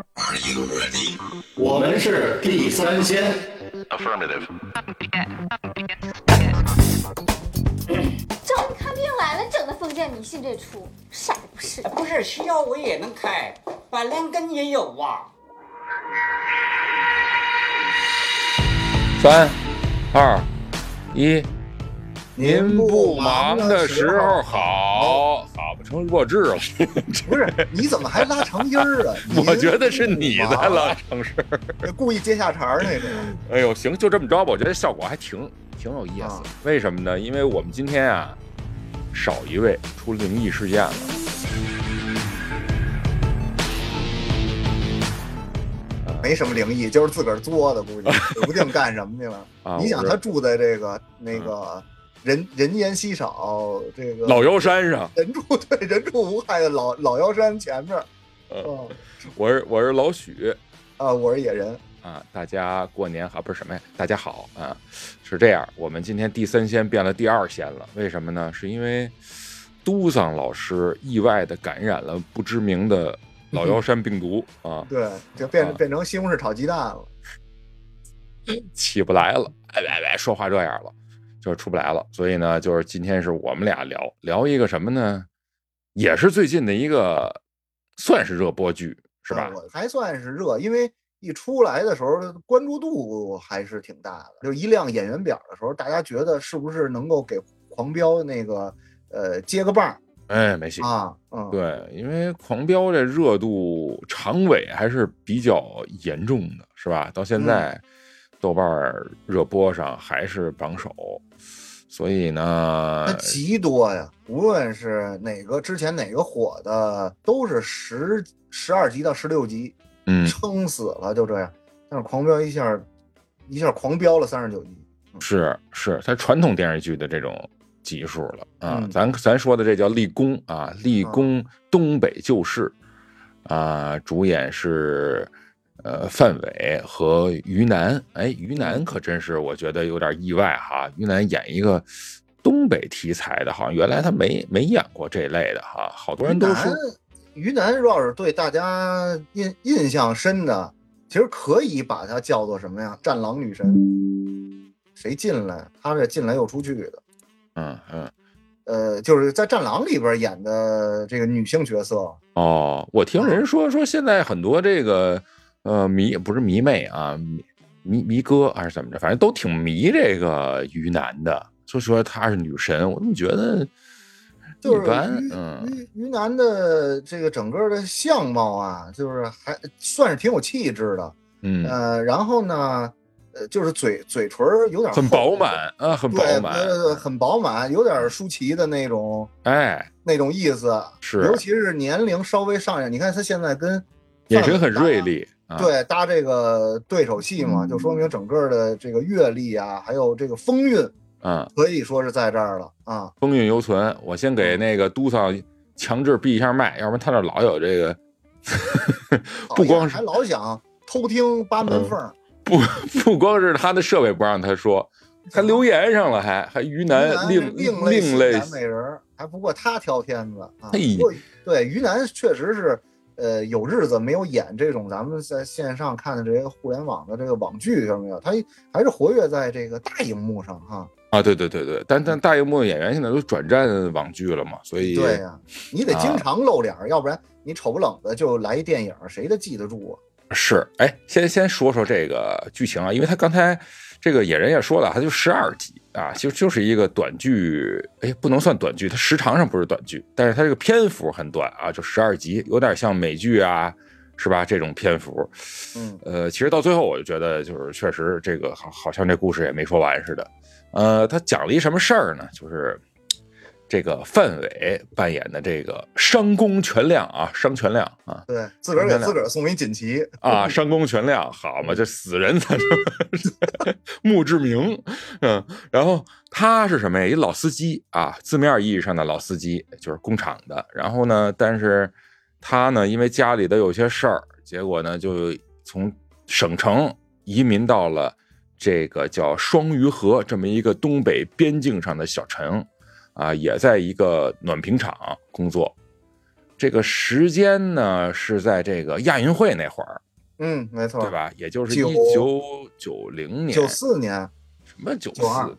Are you ready？ 我们是地三鲜。 Affirmative。 找你看病来了，整的封建迷信这出，傻的不是。 不是需要我也能开，板蓝根也有啊。 3、2、1，您不忙的时候好不成弱智了。 不是，你怎么还拉长音儿啊？ 我觉得是你在拉长声， 故意接下茬那种。 哎呦，行，就这么着吧，我觉得效果还挺有意思。为什么呢？因为我们今天啊少一位，出灵异事件了。 没什么灵异，就是自个儿作的，估计指不定干什么去了。你想他住在这个那个人烟稀少这个老妖山上， 人畜无害的老妖山前面。 我是老许啊，我是野人啊。大家过年好，不是什么呀？大家好啊。是这样，我们今天第三仙变了第二仙了。为什么呢？是因为都桑老师意外的感染了不知名的老妖山病毒啊。 对，就变成西红柿炒鸡蛋了， 起不来了，说话这样了，就是出不来了。所以呢，就是今天是我们俩聊一个什么呢？也是最近的一个算是热播剧，是吧？ 还算是热，因为一出来的时候关注度还是挺大的。就一亮演员表的时候，大家觉得是不是能够给狂飙那个接个棒？ 哎，没戏啊， 对，因为狂飙这热度长尾还是比较严重的，是吧？到现在，豆瓣热播上还是榜首，所以呢， 它极多呀，无论是之前哪个火的，都是12集到16集，撑死了就这样。但是狂飙一下狂飙了39集， 是，它传统电视剧的这种集数了啊。咱说的这叫立功啊，立功东北旧事啊，主演是范伟和于南。哎，于南可真是我觉得有点意外哈。于南演一个东北题材的，好像原来他没演过这类的哈。好多人都说于南要是对大家印象深的，其实可以把它叫做什么呀？战狼女神。谁进来？他这进来又出去的。就是在《战狼》里边演的这个女性角色哦。我听人说现在很多这个不是迷妹啊，迷哥还是怎么着，反正都挺迷这个于南的，就说她是女神。我怎么觉得一般？ 于南的这个整个的相貌啊，就是还算是挺有气质的。然后呢？就是嘴唇有点很饱满啊，很饱满， 很饱满，有点舒淇的那种，那种意思是， 尤其是年龄稍微上一点，你看他现在跟眼神很锐利， 对，搭这个对手戏嘛，就说明整个的这个阅历啊，还有这个风韵，可以说是在这儿了啊， 风韵犹存。我先给那个都桑强制闭一下麦，要不然他那老有这个，不光是还老想偷听八门缝。 不光是他的设备不让他说，还留言上了，还于南另类美人，还不过他挑天子啊。对，于南确实是有日子没有演这种咱们在线上看的这些互联网的这个网剧上没有，他还是活跃在这个大荧幕上哈。 啊，对，但大荧幕的演员现在都转战网剧了嘛，所以对呀，你得经常露脸，要不然你丑不冷的就来一电影，谁的记得住啊？ 是，哎，先说这个剧情啊，因为他刚才这个野人也说了，他就12集啊，就是一个短剧，哎，不能算短剧，它时长上不是短剧，但是它这个篇幅很短啊，就12集，有点像美剧啊，是吧？这种篇幅，其实到最后我就觉得，就是确实这个好像这故事也没说完似的，他讲了一什么事儿呢？就是这个范伟扮演的这个商公全亮啊，商全亮啊， 对，自个儿给自个儿送一锦旗啊，商公全亮，好嘛，这死人才是墓志铭，然后他是什么呀？一老司机啊，字面意义上的老司机，就是工厂的。然后呢，但是他呢，因为家里的有些事儿，结果呢，就从省城移民到了这个叫双鱼河这么一个东北边境上的小城。啊，也在一个暖瓶厂工作， 这个时间呢是在这个亚运会那会儿， 没错， 对吧？也就是1990年、 94年， 什么94、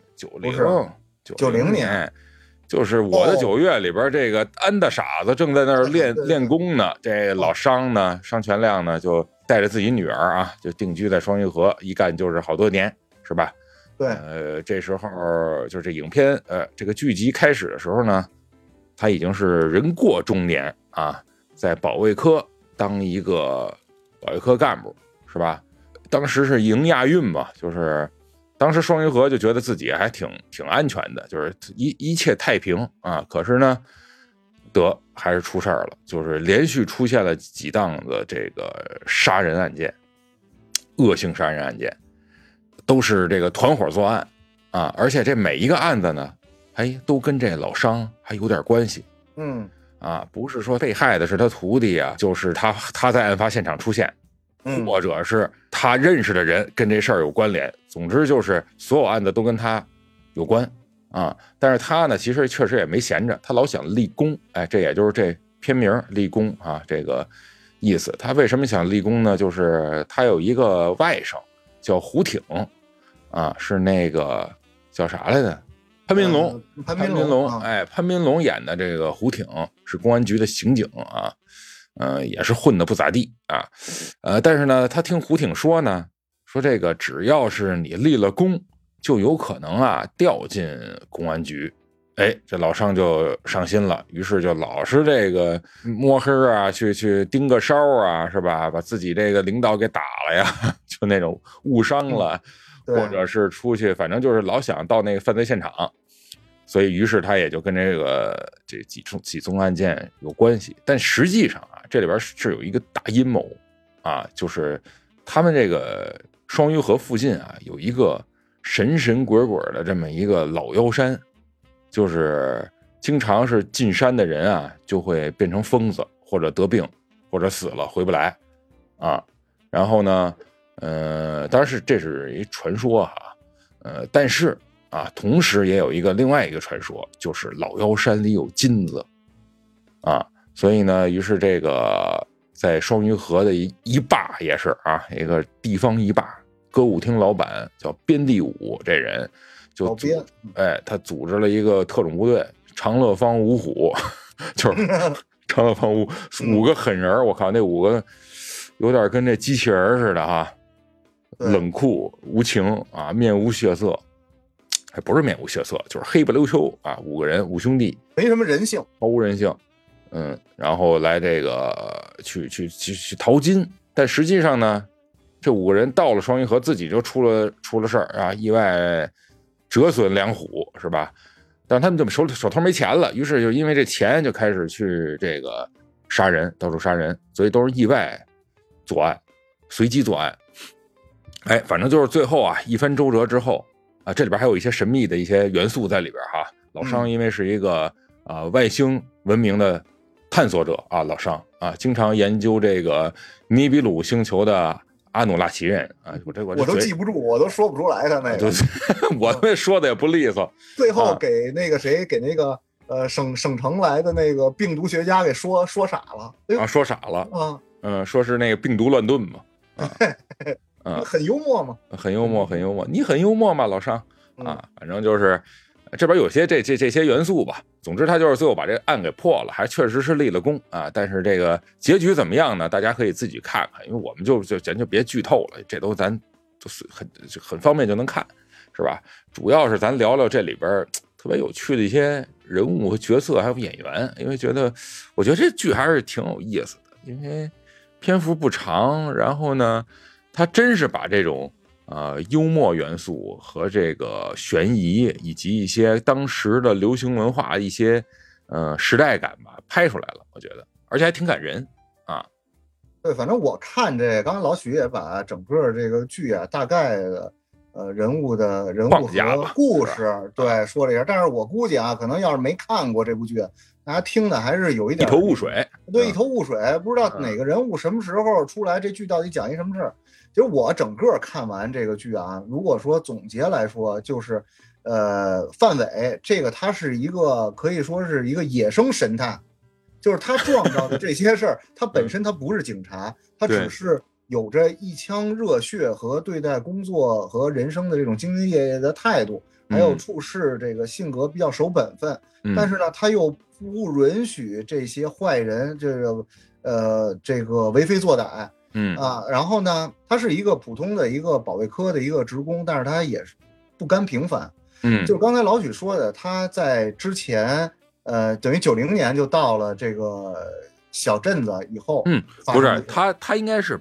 90年， 就是我的9月里边，这个安大傻子正在那儿练功呢。这老商呢，商全亮呢，就带着自己女儿啊，就定居在双榆河，一干就是好多年，是吧？ 对， 这时候就是这影片，这个剧集开始的时候呢，他已经是人过中年啊，在保卫科当一个保卫科干部，是吧？当时是迎亚运嘛，就是当时双榆河就觉得自己还挺安全的，就是一切太平啊。可是呢，还是出事儿了，就是连续出现了几档的这个杀人案件，恶性杀人案件，都是这个团伙作案啊，而且这每一个案子呢，都跟这老商还有点关系。不是说被害的是他徒弟啊，就是他在案发现场出现，或者是他认识的人跟这事儿有关联。总之就是所有案子都跟他有关啊。但是他呢，其实确实也没闲着，他老想立功。这也就是这片名立功啊，这个意思。他为什么想立功呢？就是他有一个外甥叫胡挺啊，是那个叫啥来着？潘斌龙，潘斌龙演的这个胡挺是公安局的刑警啊，也是混得不咋地啊，但是呢，他听胡挺说呢，说这个只要是你立了功，就有可能啊调进公安局。这老商就上心了，于是就老是这个摸黑啊，去盯个梢啊，是吧？把自己这个领导给打了呀，就那种误伤了，或者是出去，反正就是老想到那个犯罪现场。所以于是他也就跟这几宗案件有关系。但实际上啊，这里边是有一个大阴谋啊，就是他们这个双榆河附近啊，有一个神神鬼鬼的这么一个老妖山，就是经常是进山的人啊，就会变成疯子，或者得病，或者死了回不来啊。然后呢，当然这是一传说哈，但是啊，同时也有另外一个传说，就是老妖山里有金子啊。所以呢，于是这个在双榆河的一霸也是啊，一个地方一霸歌舞厅老板叫边地武，这人就他组织了一个特种部队长乐坊五虎，就是长乐坊五个狠人，我靠，那5个有点跟这机器人似的哈，冷酷无情啊，面无血色。还不是面无血色，就是黑不溜秋啊！5个人，5兄弟， 没什么人性， 毫无人性。然后来这个去淘金，但实际上呢，这5个人到了双榆河，自己就出了事儿啊，意外折损2虎，是吧？但是他们就手头没钱了，于是就因为这钱就开始去这个杀人，到处杀人，所以都是意外作案，随机作案。反正就是最后啊，一番周折之后。这里边还有一些神秘的一些元素在里边哈。老商因为是一个外星文明的探索者啊，老商啊，经常研究这个尼比鲁星球的阿努纳奇人啊，我都记不住，我都说不出来他那个， 我们说的也不利索。 最后给那个谁，给那个省城来的那个病毒学家给说傻了啊，说傻了说是那个病毒乱炖嘛很幽默嘛， 很幽默，你很幽默吗，老商啊？反正就是这边有些这些元素吧。总之，他就是最后把这个案给破了，还确实是立了功啊。但是这个结局怎么样呢？大家可以自己看看，因为我们咱就别剧透了，这都咱就是很方便就能看，是吧？主要是咱聊聊这里边特别有趣的一些人物和角色，还有演员，因为我觉得这剧还是挺有意思的，因为篇幅不长，然后呢。他真是把这种幽默元素和这个悬疑以及一些当时的流行文化一些时代感吧拍出来了，我觉得，而且还挺感人啊。 对，反正我看刚才老许也把整个这个剧啊大概的人物和故事对说了一下，但是我估计啊，可能要是没看过这部剧，大家听的还是有一点一头雾水。 对，一头雾水，不知道哪个人物什么时候出来，这剧到底讲一什么事儿。其实我整个看完这个剧啊，如果说总结来说，就是范伟这个他是一个可以说是一个野生神探就是他撞到的这些事儿，他本身他不是警察，他只是有着一腔热血和对待工作和人生的这种兢兢业业的态度，还有处事这个性格比较守本分。但是呢，他又不允许这些坏人这个为非作歹。然后呢，他是一个普通的一个保卫科的一个职工，但是他也是不甘平凡。就是刚才老许说的，他在之前等于90年就到了这个小镇子以后。 不是他应该是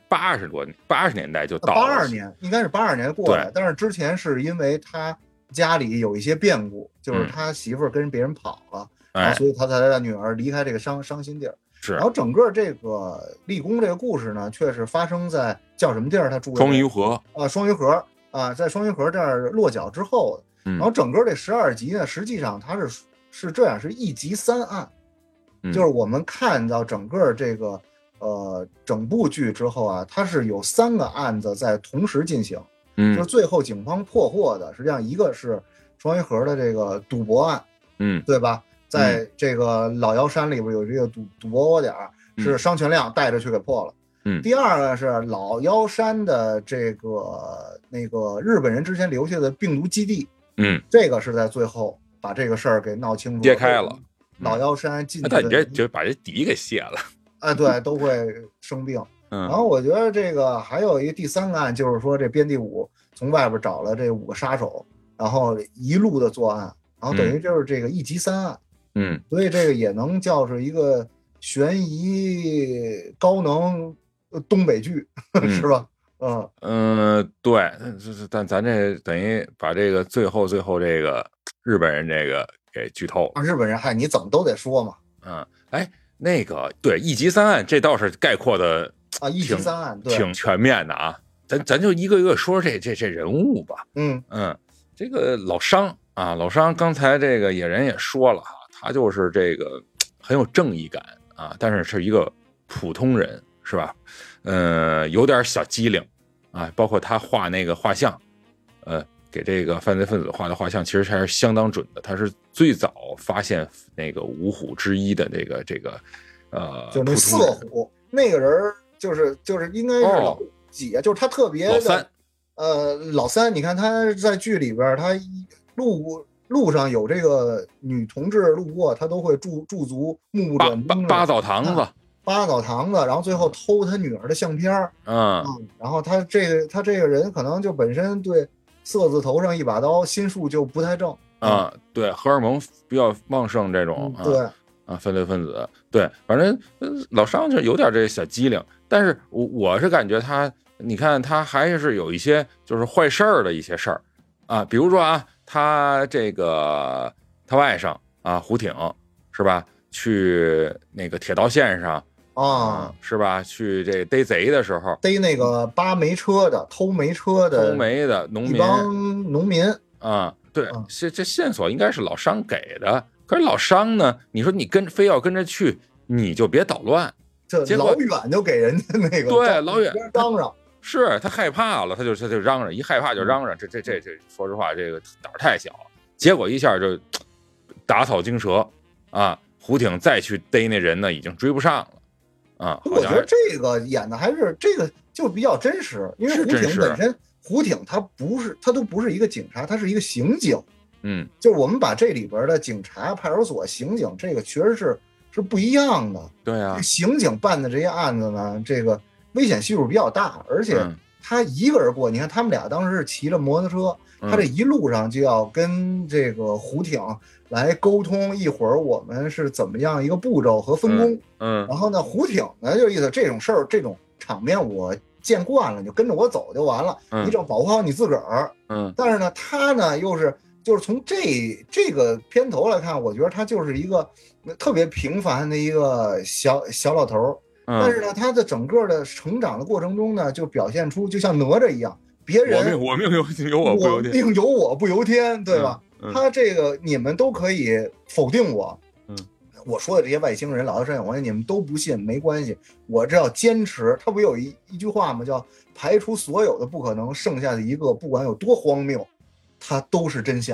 80年代就到了 ，82年应该是82年过来，但是之前是因为他家里有一些变故，就是他媳妇儿跟别人跑了，然后所以他才让女儿离开这个伤心地儿。然后整个这个立功这个故事呢，却是发生在叫什么地儿？他住双鱼河双鱼河在双鱼河这儿落脚之后的。然后整个这12集呢，实际上它是这样，是1集3案，就是我们看到整个这个整部剧之后啊，它是有3个案子在同时进行。就是最后警方破获的，实际上一个是双鱼河的这个赌博案，对吧？在这个老妖山里边有这个赌博窝点，是商全亮带着去给破了。第二个是老妖山的这个那个日本人之前留下的病毒基地，这个是在最后把这个事儿给闹清楚， 揭开了。 老妖山进去， 但你这把这底给卸了， 对，都会生病。然后我觉得这个还有一个第3个案，就是说这编第5从外边找了这5个杀手，然后一路的作案，然后等于就是这个1集3案。所以这个也能叫是一个悬疑高能东北剧，是吧？ 对，但咱这等于把这个最后这个日本人这个给剧透了。 日本人你怎么都得说嘛。 那个对1集3案，这倒是概括的 1集3案挺全面的啊。咱就一个一个说这人物吧。这个老商刚才这个野人也说了哈，他就是这个很有正义感啊，但是是一个普通人，是吧？有点小机灵啊，包括他画那个画像，给这个犯罪分子画的画像，其实还是相当准的。他是最早发现那个5虎之一的这个就那色虎那个人，就是应该是老几啊？就是他特别的老三。你看他在剧里边，他路上有这个女同志路过，他都会驻足目不转睛。 八澡堂子， 然后最后偷他女儿的相片。然后他这个人可能就本身对色字头上一把刀，心术就不太正对，荷尔蒙比较旺盛这种。犯罪分子，对，反正老商就有点这小机灵，但是我是感觉他，你看他还是有一些就是坏事儿的一些事儿啊，比如说他这个他外甥胡挺是吧，去那个铁道线上是吧，去这逮贼的时候， 逮那个扒煤车的、偷煤的农民， 一帮农民对，这线索应该是老商给的。可是老商呢，你说你非要跟着去，你就别捣乱。 这老远就给人家那个对老远嚷嚷， 是他害怕了，他就嚷嚷，一害怕就嚷嚷。这说实话，这个胆儿太小了。结果一下就打草惊蛇胡挺再去逮那人呢，已经追不上了我觉得这个演的还是这个就比较真实，因为胡挺本身，胡挺他都不是一个警察，他是一个刑警。就是我们把这里边的警察、派出所、刑警这个确实是不一样的。 对啊， 刑警办的这些案子呢，这个危险系数比较大，而且他一个人过。你看他们俩当时是骑着摩托车，他这一路上就要跟这个胡挺来沟通，一会儿我们是怎么样一个步骤和分工。然后呢，胡挺呢就意思这种事儿、这种场面我见惯了，你就跟着我走就完了，你只要保护好你自个儿。但是呢，他呢就是从这个片头来看，我觉得他就是一个特别平凡的一个小老头。但是呢，他的整个的成长的过程中呢，就表现出就像哪吒一样，别人我命由我不由天， 我命由我不由天，对吧？他这个你们都可以否定我，我说的这些外星人、老妖山有关系，你们都不信没关系，我这要坚持。他不有一句话吗？叫排除所有的不可能，剩下的一个不管有多荒谬，它都是真相。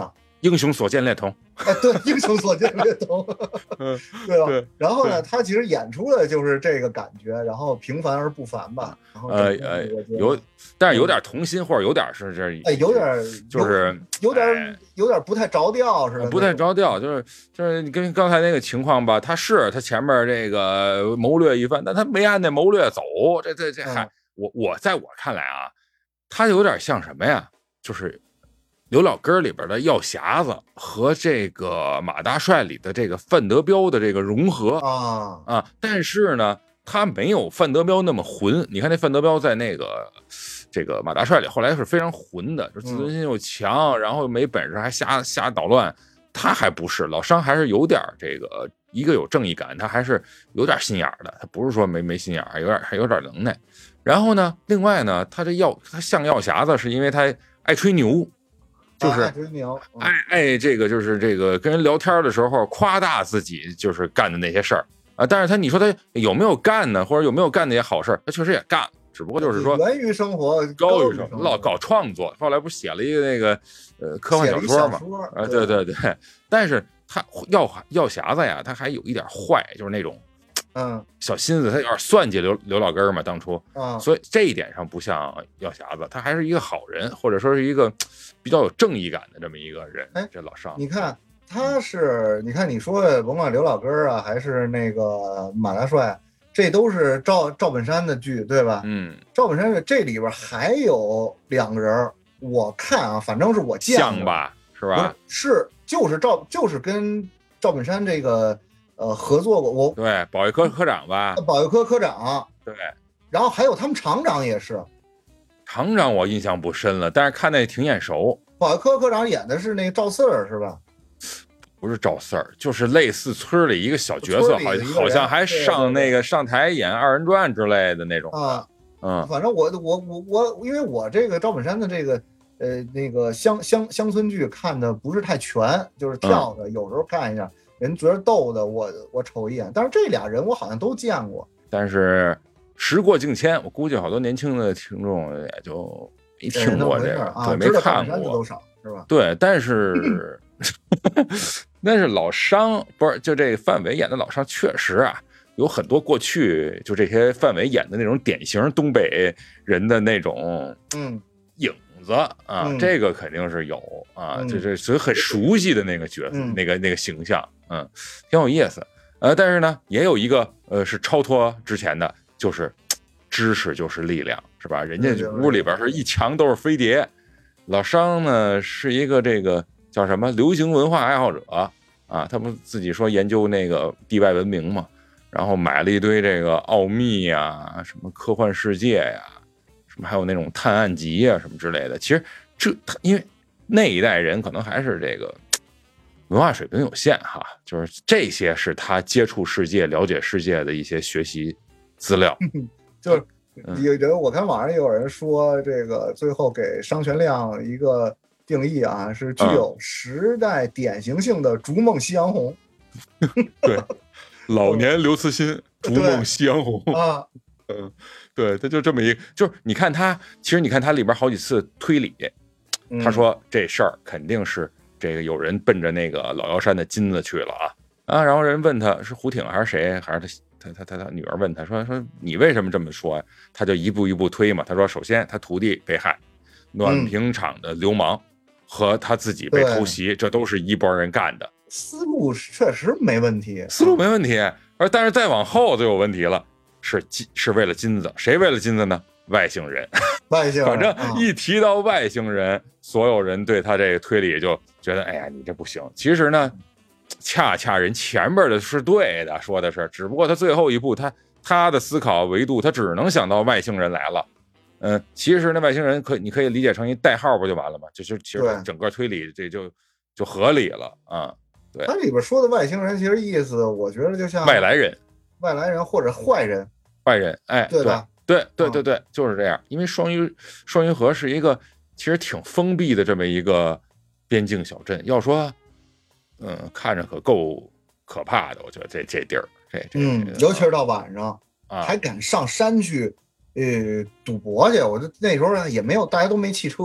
英雄所见略同。 哎，对，英雄所见略同，对吧？ 对。 然后呢，他其实演出的就是这个感觉，然后平凡而不凡吧。然后但是有点童心，或者有点是这， 哎，有点就是有点不太着调似的， 不太着调，就是你跟刚才那个情况吧，他前面这个谋略一番，但他没按那谋略走，这还我在我看来啊，他有点像什么呀？就是刘老根里边的药匣子和这个马大帅里的这个范德彪的这个融合啊，但是呢，他没有范德彪那么混。你看那范德彪在那个这个马大帅里后来是非常混的，就自尊心又强，然后没本事还瞎捣乱。他还不是，老商还是有点这个一个有正义感，他还是有点心眼的，他不是说没心眼，还有点能耐。然后呢，另外呢，他像药匣子，是因为他爱吹牛。就是爱这个，就是这个跟人聊天的时候夸大自己就是干的那些事儿啊，但是你说他有没有干呢，或者有没有干那些好事，他确实也干，只不过就是说源于生活， 高于生活，老搞创作，后来不是写了一个那个科幻小说嘛，啊，对，但是他药匣子呀，他还有一点坏，就是那种。小心思，他有点算计刘老根嘛，当初，所以这一点上不像药匣子，他还是一个好人，或者说是一个比较有正义感的这么一个人。哎，这老尚， 你看他是，你看你说的，甭管刘老根啊，还是那个马大帅，这都是赵本山的剧，对吧？赵本山这里边还有2个人，我看啊，反正是我见像吧，是吧？ 就是跟赵本山这个。合作过， 对保卫科科长吧， 保卫科科长， 对， 然后还有他们厂长也是， 厂长我印象不深了，但是看那挺眼熟。 保卫科科长演的是那个赵四儿是吧？ 不是赵四儿，就是类似村里一个小角色，好像还上那个上台演2人转之类的那种啊。反正我，因为我这个赵本山的这个那个乡村剧看的不是太全，就是跳的，有时候看一下。人觉得逗的，我瞅一眼，但是这俩人我好像都见过。 但是时过境迁，我估计好多年轻的听众也就没听过这个，对，没看过多少是吧？ 对，但是但是老商不是就这个范伟演的老商，确实啊，有很多过去就这些范伟演的那种典型东北人的那种影子啊，这个肯定是有啊，所以很熟悉的那个角色，那个形象。挺有意思，但是呢，也有一个是超脱之前的，就是知识就是力量，是吧？人家屋里边是一墙都是飞碟，老商呢是一个这个叫什么流行文化爱好者啊，他不自己说研究那个地外文明嘛，然后买了一堆这个奥秘呀，什么科幻世界呀，什么还有那种探案集呀什么之类的。其实因为那一代人可能还是这个。文化水平有限哈，就是这些是他接触世界、了解世界的一些学习资料。 就是有人我看网上有人说，这个最后给商全亮一个定义啊，是具有时代典型性的逐梦夕阳红。 对，老年刘慈欣逐梦夕阳红啊， 对，他就这么一，就是你看他，其实你看他里边好几次推理，他说这事儿肯定是。这个有人奔着那个老妖山的金子去了啊，然后人问他是胡挺还是谁，还是他女儿问他说你为什么这么说呀？他就一步一步推嘛。他说首先他徒弟被害，暖瓶厂的流氓和他自己被偷袭，这都是一拨人干的。 思路确实没问题， 但是再往后就有问题了，是为了金子，谁为了金子呢？外星人，反正一提到外星人，所有人对他这个推理就觉得，哎呀，你这不行。其实呢，恰恰人前边的是对的，说的是，只不过他最后一步，他的思考维度，他只能想到外星人来了。其实那外星人你可以理解成一代号，不就完了吗？其实整个推理这就合理了啊。对， 他里边说的外星人，其实意思我觉得就像外来人或者坏人， 哎， 对吧？ 对，就是这样。因为双鱼河是一个其实挺封闭的这么一个边境小镇，要说，看着可够可怕的。我觉得这地儿， 尤其是到晚上还敢上山去，赌博去。我就那时候也没有，大家都没汽车，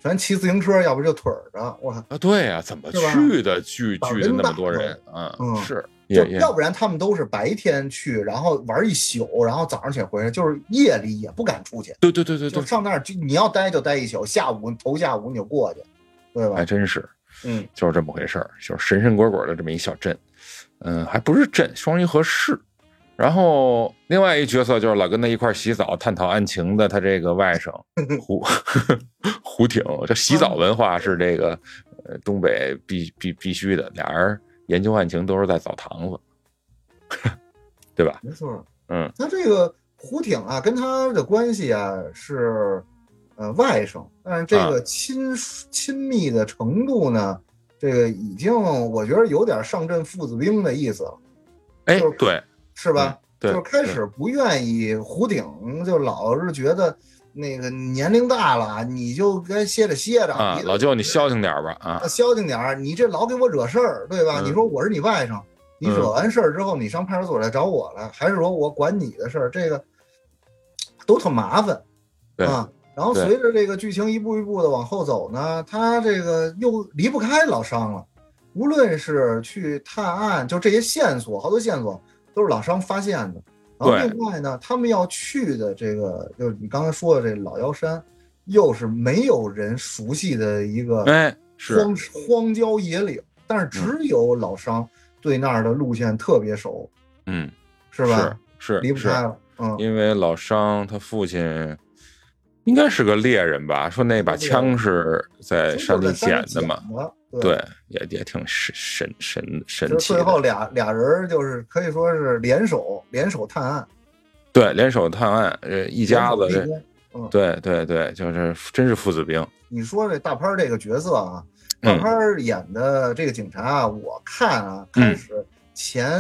全骑自行车，要不就腿着。我靠对呀，怎么去的？聚的那么多人，是。 就要不然他们都是白天去，然后玩一宿，然后早上起来回来，就是夜里也不敢出去。 对， 就上那儿，你要待就待一宿，头下午你就过去，对吧？ 还真是，就是这么回事儿，就是神神鬼鬼的这么一小镇，还不是镇，双鱼河市。然后另外一角色就是老跟他一块洗澡探讨案情的他这个外甥胡挺，这洗澡文化是这个东北必须的，俩人研究案情都是在澡堂子，对吧？ 没错，他这个胡挺啊，跟他的关系啊是外甥，但是这个亲密的程度呢，这个已经我觉得有点上阵父子兵的意思了。 哎，对， 是吧？ 对， 就是开始不愿意胡挺，就老是觉得那个年龄大了，你就该歇着啊，老舅你消停点吧啊， 消停点，你这老给我惹事儿，对吧？你说我是你外甥，你惹完事儿之后，你上派出所来找我来，还是说我管你的事儿？这个都特麻烦啊。然后随着这个剧情一步一步的往后走呢，他这个又离不开老商了。无论是去探案，就这些线索，好多线索都是老商发现的。然后另外呢，他们要去的这个，就是你刚才说的这老妖山，又是没有人熟悉的一个荒郊野岭，但是只有老商对那儿的路线特别熟，是吧？ 是离不开了， 因为老商他父亲应该是个猎人吧，说那把枪是在山里捡的嘛。对，也挺神奇的。 最后俩人就是可以说是联手探案， 对，联手探案，一家子对，就是真是父子兵。 你说这大潘这个角色啊，大潘演的这个警察啊，我看啊，开始前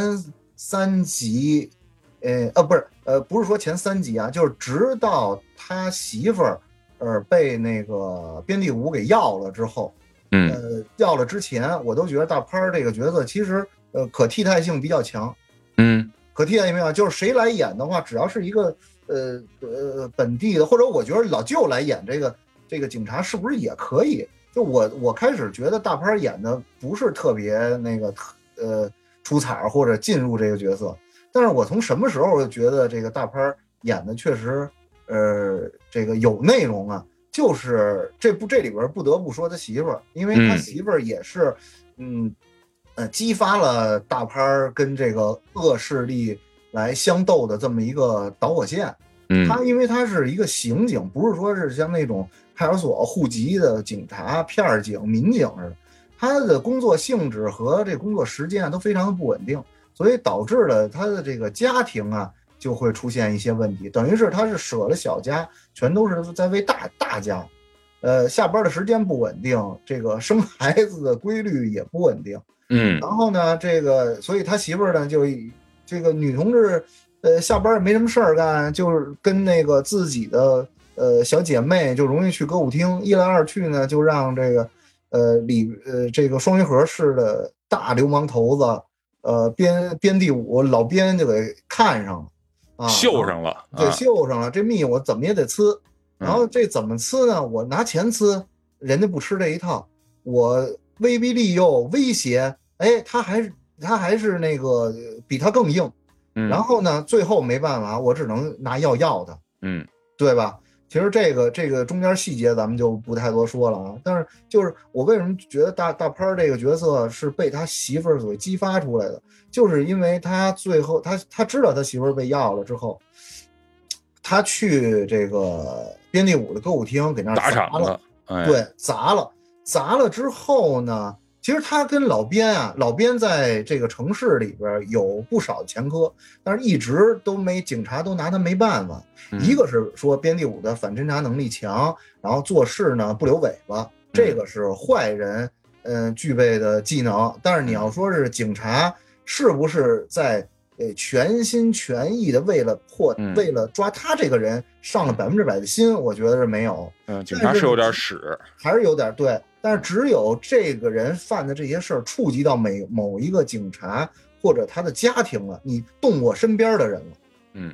3集，不是说前3集啊，就是直到他媳妇儿被那个边地武给要了之后。要了之前，我都觉得大潘这个角色其实可替代性比较强。可替代性比较强，就是谁来演的话，只要是一个本地的，或者我觉得老舅来演这个警察，是不是也可以？就我开始觉得大潘演的不是特别那个出彩或者进入这个角色，但是我从什么时候就觉得这个大潘演的确实这个有内容啊。就是这里边不得不说他媳妇儿，因为他媳妇儿也是，激发了大潘跟这个恶势力来相斗的这么一个导火线。他因为他是一个刑警，不是说是像那种派出所户籍的警察、片警、民警似的，他的工作性质和这工作时间都非常的不稳定，所以导致了他的这个家庭啊。就会出现一些问题，等于是他是舍了小家，全都是在为大家，下班的时间不稳定，这个生孩子的规律也不稳定，然后呢，这个所以他媳妇儿呢，就这个女同志，下班没什么事儿干，就是跟那个自己的小姐妹就容易去歌舞厅，一来二去呢，就让这个这个双鱼河市的大流氓头子，边地武老边就给看上了。 绣上了， 对，绣上了，这蜜我怎么也得呲，然后这怎么呲呢？我拿钱呲，人家不吃这一套，我威逼利诱威胁，哎，他还是那个比他更硬，然后呢，最后没办法，我只能拿药他，对吧？其实这个中间细节咱们就不太多说了啊，但是就是我为什么觉得大潘这个角色是被他媳妇儿所激发出来的，就是因为他最后他知道他媳妇儿被要了之后，他去这个边地武的歌舞厅给那打砸了，对，砸了之后呢，其实他跟老边在这个城市里边有不少前科，但是一直都警察都拿他没办法。一个是说边地武的反侦查能力强，然后做事呢不留尾巴，这个是坏人具备的技能。但是你要说是警察是不是在全心全意的为了抓他这个人上了100%的心，我觉得是没有。 警察是有点屎， 还是有点对。但是只有这个人犯的这些事儿触及到某一个警察或者他的家庭了，你动我身边的人了，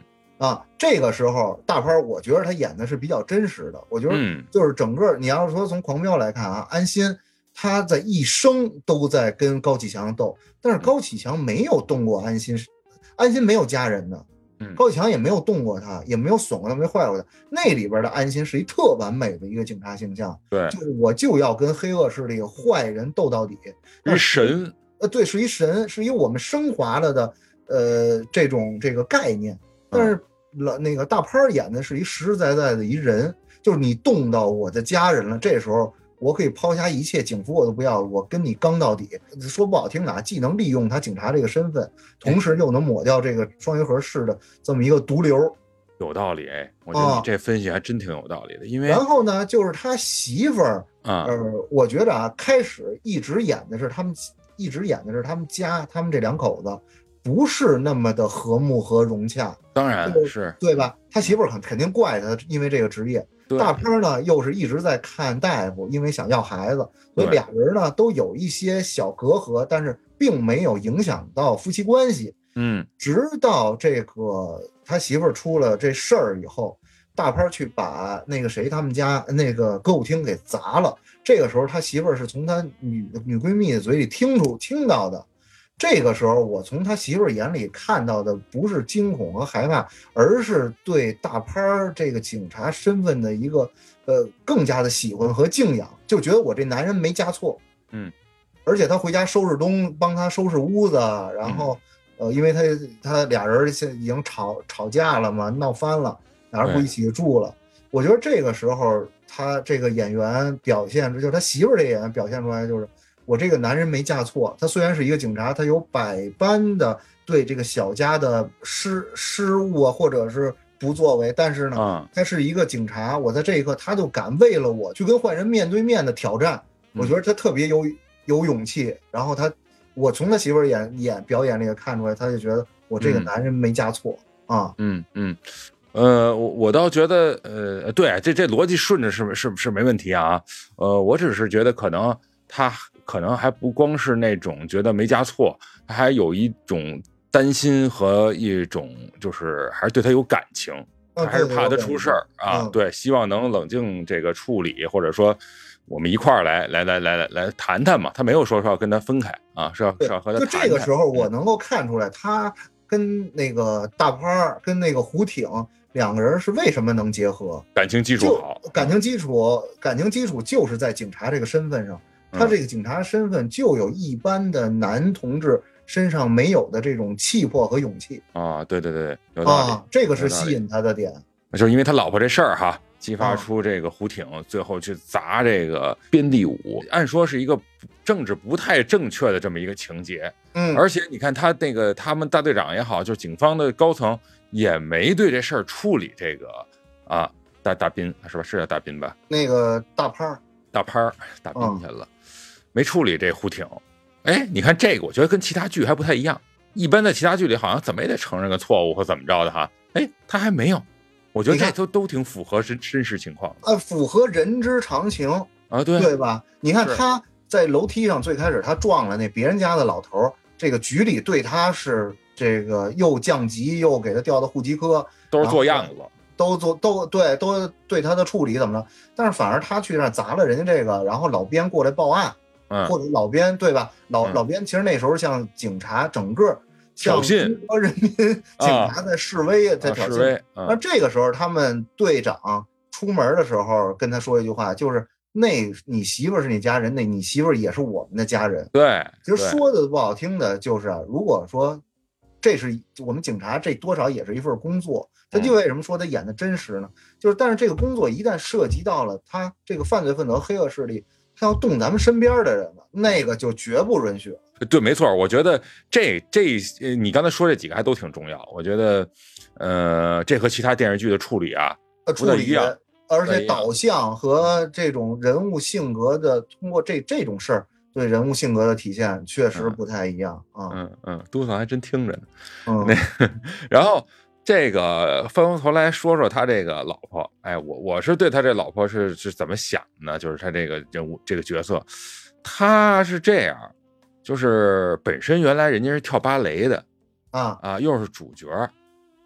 啊，这个时候大潘我觉得他演的是比较真实的。我觉得就是整个你要是说从狂飙来看啊，安心他在一生都在跟高启强斗，但是高启强没有动过安心，安心没有家人的，高启强也没有动过他，也没有损过他，没坏过他。那里边的安心是一特完美的一个警察形象， 对， 就是我就要跟黑恶势力坏人斗到底， 一神， 对，是一神，是一我们升华了的这个概念。但是那个大潘演的是一实实在在的一人，就是你动到我的家人了，这时候我可以抛下一切，警服我都不要，我跟你刚到底。说不好听的啊，既能利用他警察这个身份，同时又能抹掉这个双鱼河市的这么一个毒瘤。 有道理，我觉得你这分析还真挺有道理的。因为然后呢，就是他媳妇儿，我觉得啊，开始一直演的是他们家，他们这两口子不是那么的和睦和融洽。 当然是对吧？他媳妇儿肯定怪他，因为这个职业。大潘呢，又是一直在看大夫，因为想要孩子，所以俩人呢都有一些小隔阂，但是并没有影响到夫妻关系。直到这个他媳妇儿出了这事儿以后，大潘去把那个谁他们家那个歌舞厅给砸了。这个时候他媳妇儿是从他女闺蜜的嘴里听到的。这个时候我从他媳妇儿眼里看到的不是惊恐和害怕，而是对大潘这个警察身份的一个更加的喜欢和敬仰，就觉得我这男人没嫁错。而且他回家收拾帮他收拾屋子，然后因为他俩人已经吵架了嘛，闹翻了，俩人不一起住了。我觉得这个时候他这个演员表现，就是他媳妇儿这演员表现出来，就是我这个男人没嫁错。他虽然是一个警察，他有百般的对这个小家的失误啊，或者是不作为，但是呢，他是一个警察。我在这一刻，他就敢为了我去跟坏人面对面的挑战。我觉得他特别有勇气。然后我从他媳妇儿表演里看出来，他就觉得我这个男人没嫁错啊。 我倒觉得对，这逻辑顺着是没问题啊。我只是觉得他可能还不光是那种觉得没嫁错，他还有一种担心和一种就是还是对他有感情，还是怕他出事儿啊。对，希望能冷静这个处理，或者说我们一块儿来谈谈嘛。他没有说是要跟他分开啊，是要和他谈谈。 就这个时候我能够看出来，他跟那个大潘跟那个胡挺两个人是为什么能结合， 感情基础好， 感情基础就是在警察这个身份上。他这个警察身份就有一般的男同志身上没有的这种气魄和勇气啊。对，有道理， 这个是吸引他的点。 就是因为他老婆这事儿哈，激发出这个胡挺最后去砸这个边地武，按说是一个政治不太正确的这么一个情节。而且你看他们大队长也好，就是警方的高层也没对这事儿处理这个大斌是吧？是叫大斌吧？ 那个大潘大斌去了。没处理这胡挺。你看这个我觉得跟其他剧还不太一样，一般在其他剧里好像怎么也得承认个错误或怎么着的哈。他还没有，我觉得这都挺符合真实情况的， 符合人之常情啊， 对吧？你看他在楼梯上最开始他撞了那别人家的老头，这个局里对他是这个又降级又给他调到户籍科， 都是做样子， 都对他的处理怎么了？但是反而他去那砸了人家这个，然后老编过来报案。或者老编对吧？老编其实那时候像警察整个像中国人民警察在示威，在挑衅。那这个时候他们队长出门的时候跟他说一句话，就是你媳妇是你家人，你媳妇也是我们的家人。 对， 其实说的不好听的就是，如果说这是我们警察，这多少也是一份工作。他就为什么说他演的真实呢？就是但是这个工作一旦涉及到了他这个犯罪分子和黑恶势力。他要动咱们身边的人了，那个就绝不允许。 对，没错，我觉得这你刚才说这几个还都挺重要。我觉得，这和其他电视剧的处理不太一样， 而且导向和这种人物性格的，通过这种事儿对人物性格的体现确实不太一样啊。 督导还真听着呢。然后。这个翻过头来说说他这个老婆，我是对他这老婆是怎么想呢？就是他这个人物这个角色，他是这样，就是本身原来人家是跳芭蕾的又是主角，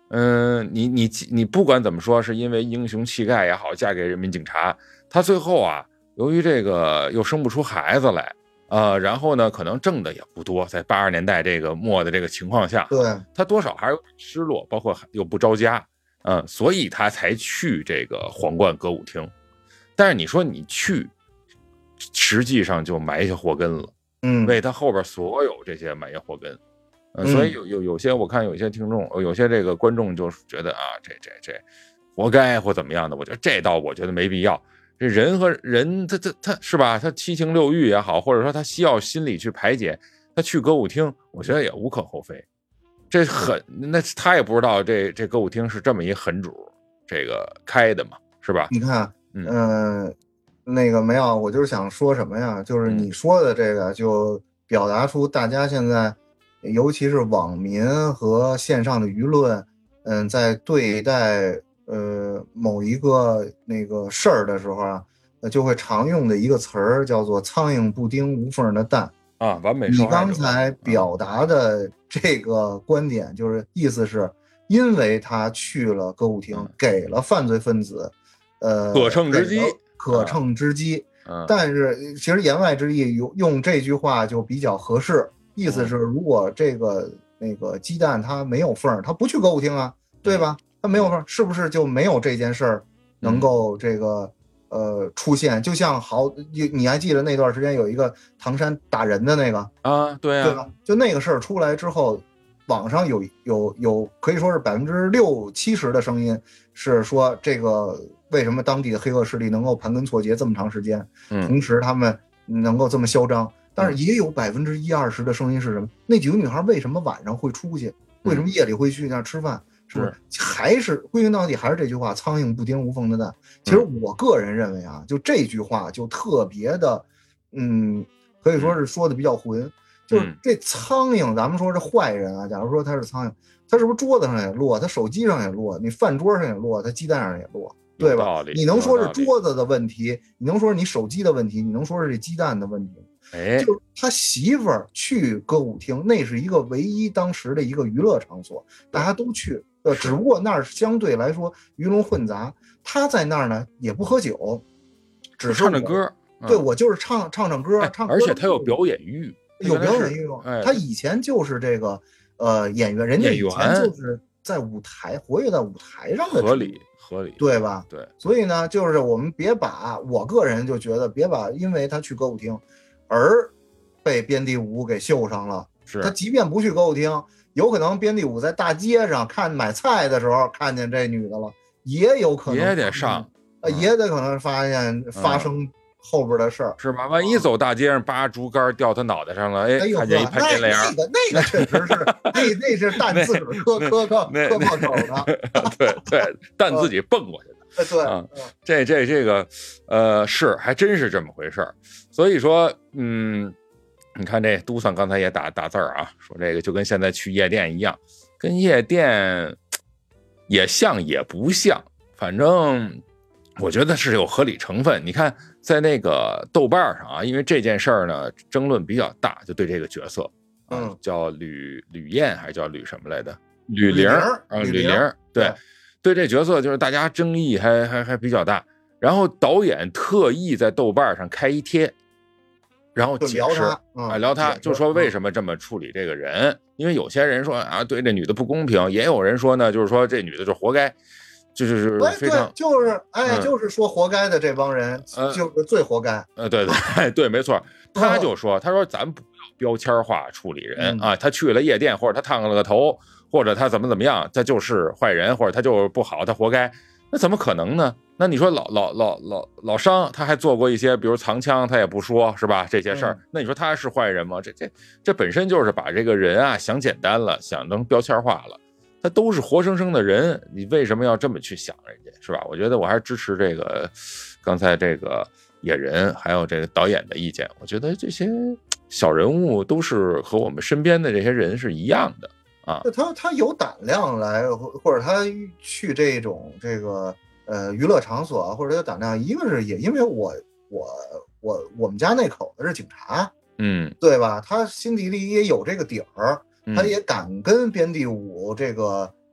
你不管怎么说，是因为英雄气概也好，嫁给人民警察，他最后啊，由于这个又生不出孩子来，然后呢，可能挣的也不多，在80年代这个末的这个情况下， 对， 他多少还是有点失落，包括又不着家，所以他才去这个皇冠歌舞厅。但是你说你去，实际上就埋下祸根了，为他后边所有这些埋下祸根。所以有些我看有一些听众，有些这个观众就觉得啊，这活该或怎么样的，我觉得这倒我觉得没必要。这人和人他是吧？他七情六欲也好，或者说他需要心理去排解，他去歌舞厅，我觉得也无可厚非。那他也不知道这歌舞厅是这么一狠主这个开的嘛，是吧？ 你看，那个没有，我就是想说什么呀？就是你说的这个，就表达出大家现在，尤其是网民和线上的舆论，在对待某一个那个事儿的时候啊，就会常用的一个词儿叫做苍蝇不叮无缝的蛋啊，完美受害者。 你刚才表达的这个观点，就是意思是因为他去了歌舞厅，给了犯罪分子可乘之机，但是其实言外之意用这句话就比较合适，意思是如果这个那个鸡蛋它没有缝，它不去歌舞厅啊，对吧？它没有缝，是不是就没有这件事儿能够这个出现？就像你还记得那段时间有一个唐山打人的那个啊，对啊， 对吧？就那个事儿出来之后，网上有可以说是60%-70%的声音是说这个为什么当地的黑恶势力能够盘根错节这么长时间，同时他们能够这么嚣张，但是也有1%-20%的声音是什么？那几个女孩为什么晚上会出去？为什么夜里会去那儿吃饭？是不是还是归根到底还是这句话，苍蝇不叮无缝的蛋？其实我个人认为啊，就这句话就特别的，可以说是说的比较混。就是这苍蝇，咱们说是坏人啊，假如说他是苍蝇，他是不是桌子上也落，他手机上也落，你饭桌上也落，他鸡蛋上也落，对吧？你能说是桌子的问题，你能说是你手机的问题，你能说是这鸡蛋的问题？就是他媳妇儿去歌舞厅，那是一个唯一当时的一个娱乐场所，大家都去，只不过那儿相对来说鱼龙混杂。他在那儿呢也不喝酒，只是唱着歌， 对，我就是唱歌， 而且他有表演欲， 有表演欲望。他以前就是这个演员，人家以前就是在舞台活跃在舞台上的， 合理， 对吧？ 对， 所以呢，就是我们我个人就觉得别把因为他去歌舞厅而被编第5给秀上了。 是他即便不去歌舞厅，有可能编第5在大街上买菜的时候看见这女的了，也有可能也得上， 也得可能发生后边的事儿， 是吧？万一走大街上扒竹竿掉他脑袋上了，看见一潘金莲， 那个确实是，那是蛋自个磕破口的， 对，蛋自己蹦过去的。对，这个是还真是这么回事儿。所以说，你看这都算刚才也打字儿啊，说这个就跟现在去夜店一样，跟夜店也像也不像，反正我觉得是有合理成分。你看在那个豆瓣上啊，因为这件事儿呢争论比较大，就对这个角色叫吕燕还是叫吕什么来的？吕玲对这角色就是大家争议还比较大。然后导演特意在豆瓣上开一贴，然后解释聊他，就说为什么这么处理这个人。因为有些人说啊，对这女的不公平，也有人说呢，就是说这女的就活该，就是非常就是说活该的这帮人就是最活该。 对，没错。他说咱不要标签化处理人啊，他去了夜店或者他烫了个头或者他怎么样，他就是坏人或者他就是不好，他活该。那怎么可能呢？那你说老商他还做过一些比如藏枪他也不说，是吧？这些事儿，那你说他是坏人吗？这本身就是把这个人啊想简单了，想成标签化了。他都是活生生的人，你为什么要这么去想人家，是吧？我觉得我还是支持这个刚才这个野人还有这个导演的意见。我觉得这些小人物都是和我们身边的这些人是一样的啊。 他有胆量来，或者他去这种这个娱乐场所，或者有胆量，一个是也因为我们家那口子是警察，对吧？他心底里也有这个底儿，他也敢跟编第5这个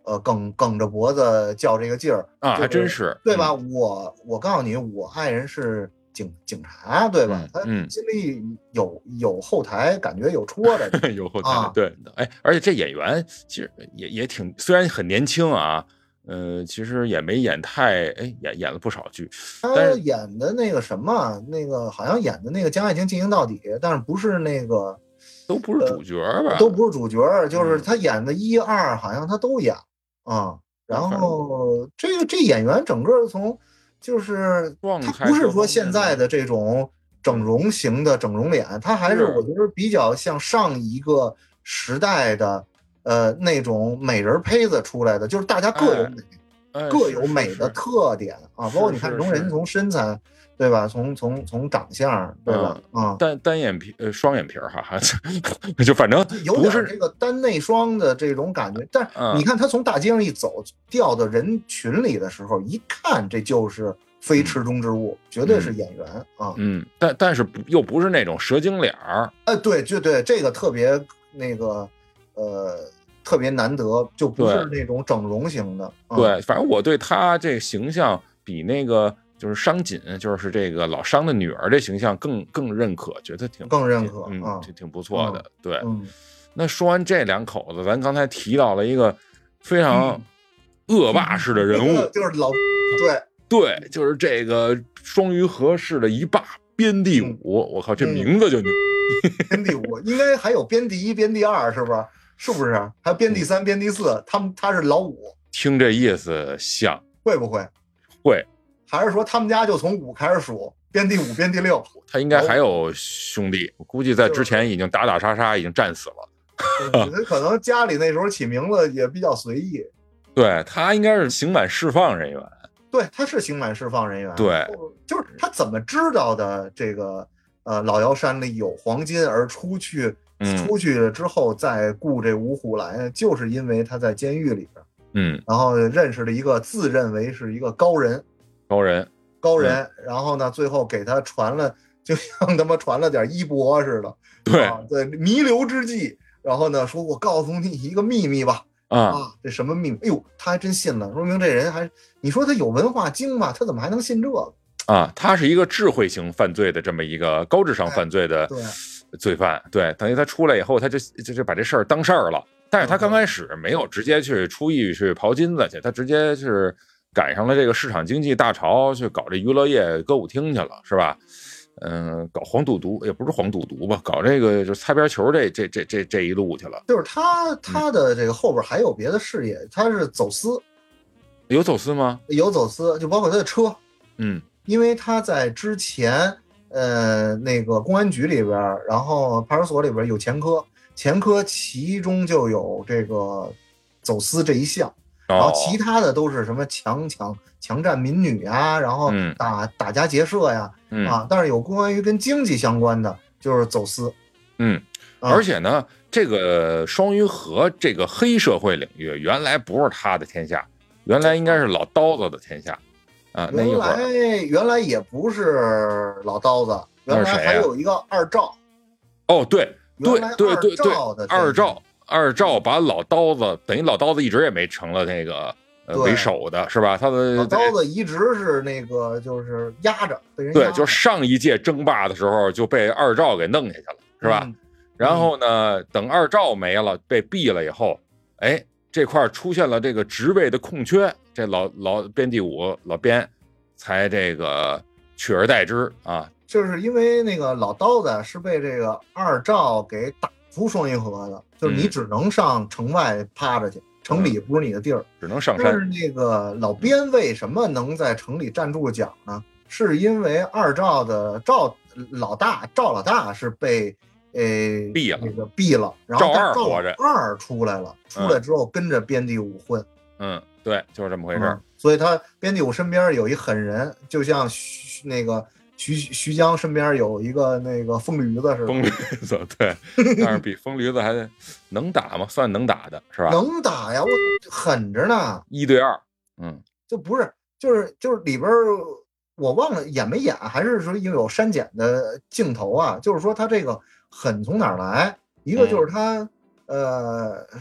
梗着脖子较这个劲儿啊，还真是， 对吧？我告诉你，我爱人是警察，对吧？他心里有后台，感觉有戳着， 有后台，对，哎，而且这演员其实也挺，虽然很年轻啊。其实也没演太，演了不少剧。 他演的那个什么，那个好像演的那个《将爱情进行到底》，但是不是那个， 都不是主角吧？ 都不是主角，就是他演的1、2，好像他都演啊。然后这演员整个从就是他不是说现在的这种整容型的整容脸，他还是我觉得比较像上一个时代的。那种美人胚子出来的，就是大家各有美，各有美的特点啊。包括你看容人从身材，对吧？从长相，对吧？啊， 单眼皮，双眼皮哈，就反正有点这个单内双的这种感觉。但你看他从大街上一走，掉到人群里的时候，一看这就是非池中之物，绝对是演员啊。 但是又不是那种蛇精脸儿。 对，就对，这个特别那个。特别难得，就不是那种整容型的。 对，反正我对他这个形象比那个就是商锦，就是这个老商的女儿这形象更认可，觉得更认可， 挺不错的。对，那说完这两口子，咱刚才提到了一个非常恶霸式的人物， 就是对，就是这个双鱼河市的一霸边地武。我靠，这名字就牛！ 边地武应该还有边第1、边第2，是不是？是不是？还有边第3、边第4，他是老5。 听这意思像会不会？ 会， 还是说他们家就从5开始数，边第5、边第6？ 他应该还有兄弟，我估计在之前已经打杀，已经战死了。 可能家里那时候起名字也比较随意。 对，他应该是刑满释放人员。 对，他是刑满释放人员。 对， 就是他怎么知道的这个老妖山里有黄金而出去了之后再雇这五虎来，就是因为他在监狱里边，然后认识了一个自认为是一个高人，然后呢，最后给他传了，就像他妈传了点衣钵似的，对，弥留之际，然后呢，说我告诉你一个秘密吧，这什么秘密？哎呦，他还真信了，说明这人还，你说他有文化精吧，他怎么还能信这个？ 他是一个智慧型犯罪的这么一个高智商犯罪的罪犯，对，等于他出来以后，他就把这事儿当事儿了。但是他刚开始没有直接去出狱去刨金子去，他直接是赶上了这个市场经济大潮，去搞这娱乐业歌舞厅去了，是吧？搞黄赌毒，也不是黄赌毒吧，搞这个就擦边球这一路去了。 就是他的这个后边还有别的事业，他是走私。 有走私吗？ 有走私，就包括他的车。因为他在之前那个公安局里边，然后派出所里边有前科其中就有这个走私这一项，然后其他的都是什么强占民女啊，然后打家劫舍呀，但是有关于跟经济相关的就是走私。 而且呢，这个双鱼河这个黑社会领域原来不是他的天下，原来应该是老刀子的天下。 原来也不是老刀子，原来还有一个二赵。 对，二赵把老刀子，等于老刀子一直也没成了那个为首的是吧？他的老刀子一直是那个就是压着，被人对，就是上一届争霸的时候就被二赵给弄下去了，是吧？然后呢，等二赵没了，被毙了以后，这块出现了这个职位的空缺，这老编第5老编才这个取而代之啊。 就是因为那个老刀子是被这个二赵给打出双鱼河的，就是你只能上城外趴着去，城里不是你的地儿， 只能上山。 但是那个老编为什么能在城里站住脚呢？是因为二赵的赵老大是被毙了，然后赵二出来了，出来之后跟着编第5混。 对，就是这么回事。 所以他编第5身边有一狠人，就像徐江身边有一个那个疯驴子似的。 疯驴子，对，但是比疯驴子还能打吗？算能打的是吧？ 能打呀，我狠着呢 ，1对2。 就不是，就是里边我忘了演没演，还是说因为有删减的镜头啊？就是说他这个狠从哪儿来？一个就是他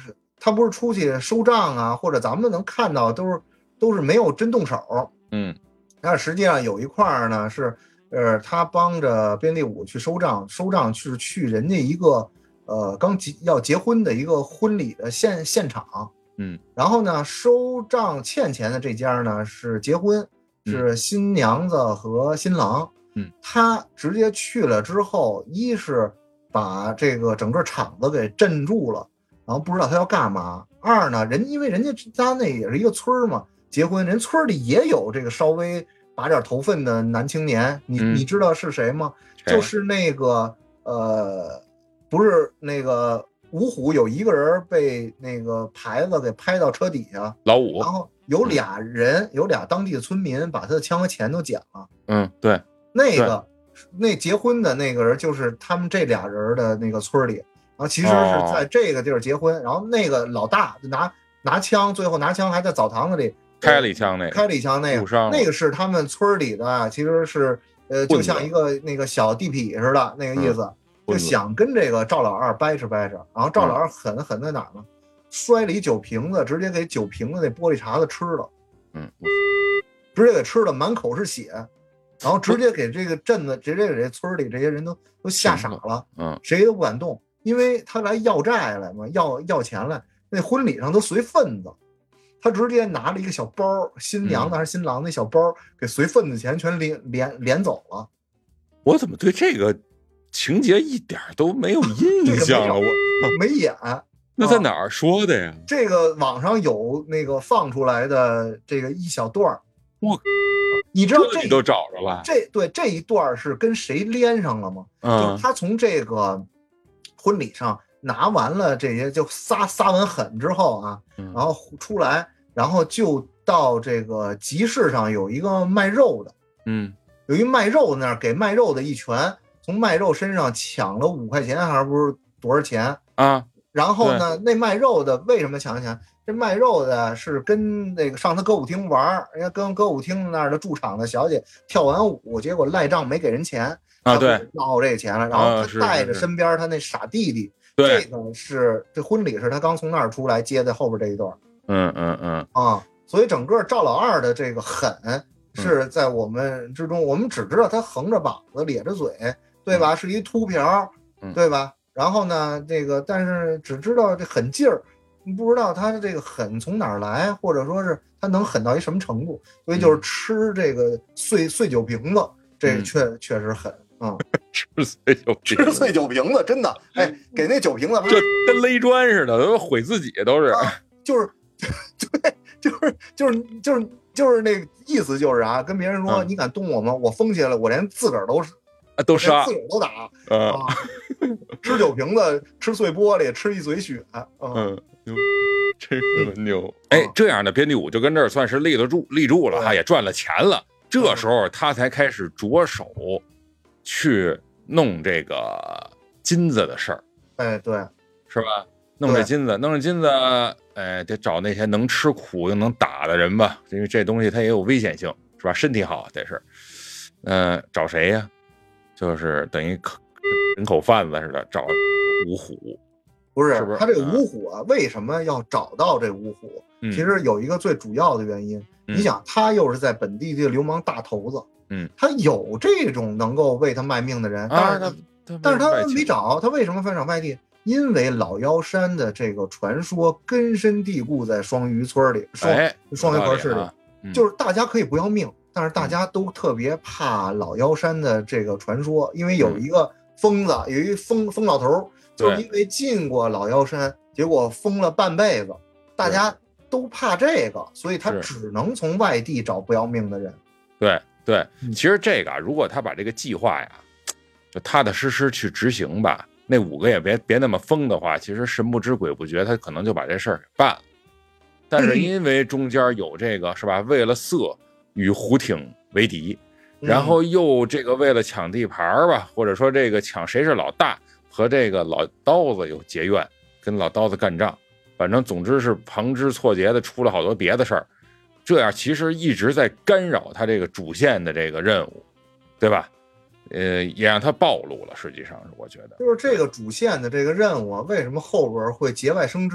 他不是出去收账啊，或者咱们能看到都是没有真动手。但实际上有一块呢是，他帮着编队伍去收账是去人家一个刚要结婚的一个婚礼的现场。然后呢，收账欠钱的这家呢是结婚，是新娘子和新郎。他直接去了之后，一是把这个整个场子给镇住了，然后不知道他要干嘛。二呢，因为人家家那也是一个村嘛，结婚人村里也有这个稍微拔点头份的男青年，你知道是谁吗？就是那个不是那个芜湖有一个人被那个牌子给拍到车底下， 老五， 然后有俩当地的村民把他的枪和钱都捡了。 对， 那结婚的那个人就是他们这俩人的那个村里，然后其实是在这个地儿结婚，然后那个老大就拿枪，最后拿枪还在澡堂子里开了一枪， 那个是他们村里的，其实是就像一个那个小地痞似的那个意思。就想跟这个赵老二掰扯，然后赵老二狠在哪儿呢？摔了一酒瓶子，直接给酒瓶子那玻璃碴子吃了，直接给吃了，满口是血，然后直接给这个镇子，直接给这村里这些人都吓傻了，谁都不敢动，因为他来要债来嘛，要钱来，那婚礼上都随份子，他直接拿了一个小包，新娘子还是新郎那小包，给随份子钱全连走了。 我怎么对这个情节一点都没有印象了？我没演。 那在哪儿说的呀？ 这个网上有那个放出来的这个一小段。你知道这都找着了？ 这一段是跟谁连上了吗？就是他从这个婚礼上拿完了这些，就撒完狠之后啊，然后出来，然后就到这个集市上有一个卖肉的，有一卖肉那儿给卖肉的一拳。从卖肉身上抢了5块钱，还是不是多少钱啊？ 然后呢，那卖肉的为什么抢钱？这卖肉的是跟那个上他歌舞厅玩，人家跟歌舞厅那儿的驻场的小姐跳完舞，结果赖账没给人钱啊，对， 闹这个钱了。然后他带着身边他那傻弟弟，这个是这婚礼是他刚从那儿出来接在后边这一段。所以整个赵老二的这个狠是在我们之中，我们只知道他横着膀子咧着嘴。对吧？是一秃瓢，对吧？然后呢，这个但是只知道这狠劲儿，不知道他的这个狠从哪儿来，或者说是他能狠到一什么程度。所以就是吃这个碎酒瓶子，这确实狠啊！ 吃碎酒瓶子，真的，哎，给那酒瓶子就跟勒砖似的，都毁自己都是， 对，就是那个意思，就是啊，跟别人说你敢动我吗？我疯起来了，我连自个儿都杀， 自个儿都打吃酒瓶子，吃碎玻璃，吃一嘴血， 真是牛！哎，这样的编队伍就跟这儿算是立住了哈，也赚了钱了。这时候他才开始着手去弄这个金子的事儿。 哎，对， 是吧？弄这金子，哎，得找那些能吃苦又能打的人吧，因为这东西它也有危险性，是吧？身体好得是，找谁呀？就是等于人口贩子似的，找五虎。 不是， 是不是他这个五虎啊，为什么要找到这五虎？其实有一个最主要的原因，你想，他又是在本地的流氓大头子，他有这种能够为他卖命的人，但是他没找，他为什么非找外地？因为老妖山的这个传说根深蒂固在双鱼村里，双鱼河市里，就是大家可以不要命，但是大家都特别怕老妖山的这个传说，因为有一个疯子，有一疯老头，就是因为进过老妖山，结果疯了半辈子，大家都怕这个，所以他只能从外地找不要命的人。 对，其实这个如果他把这个计划呀，就踏踏实实去执行吧，那5个也别那么疯的话，其实神不知鬼不觉，他可能就把这事儿给办了。但是因为中间有这个是吧，为了色与胡挺为敌，然后又这个为了抢地盘吧，或者说这个抢谁是老大，和这个老刀子有结怨，跟老刀子干仗，反正总之是旁枝错节的出了好多别的事儿，这样其实一直在干扰他这个主线的这个任务，对吧？也让他暴露了。实际上是我觉得， 就是这个主线的这个任务啊，为什么后边会节外生枝？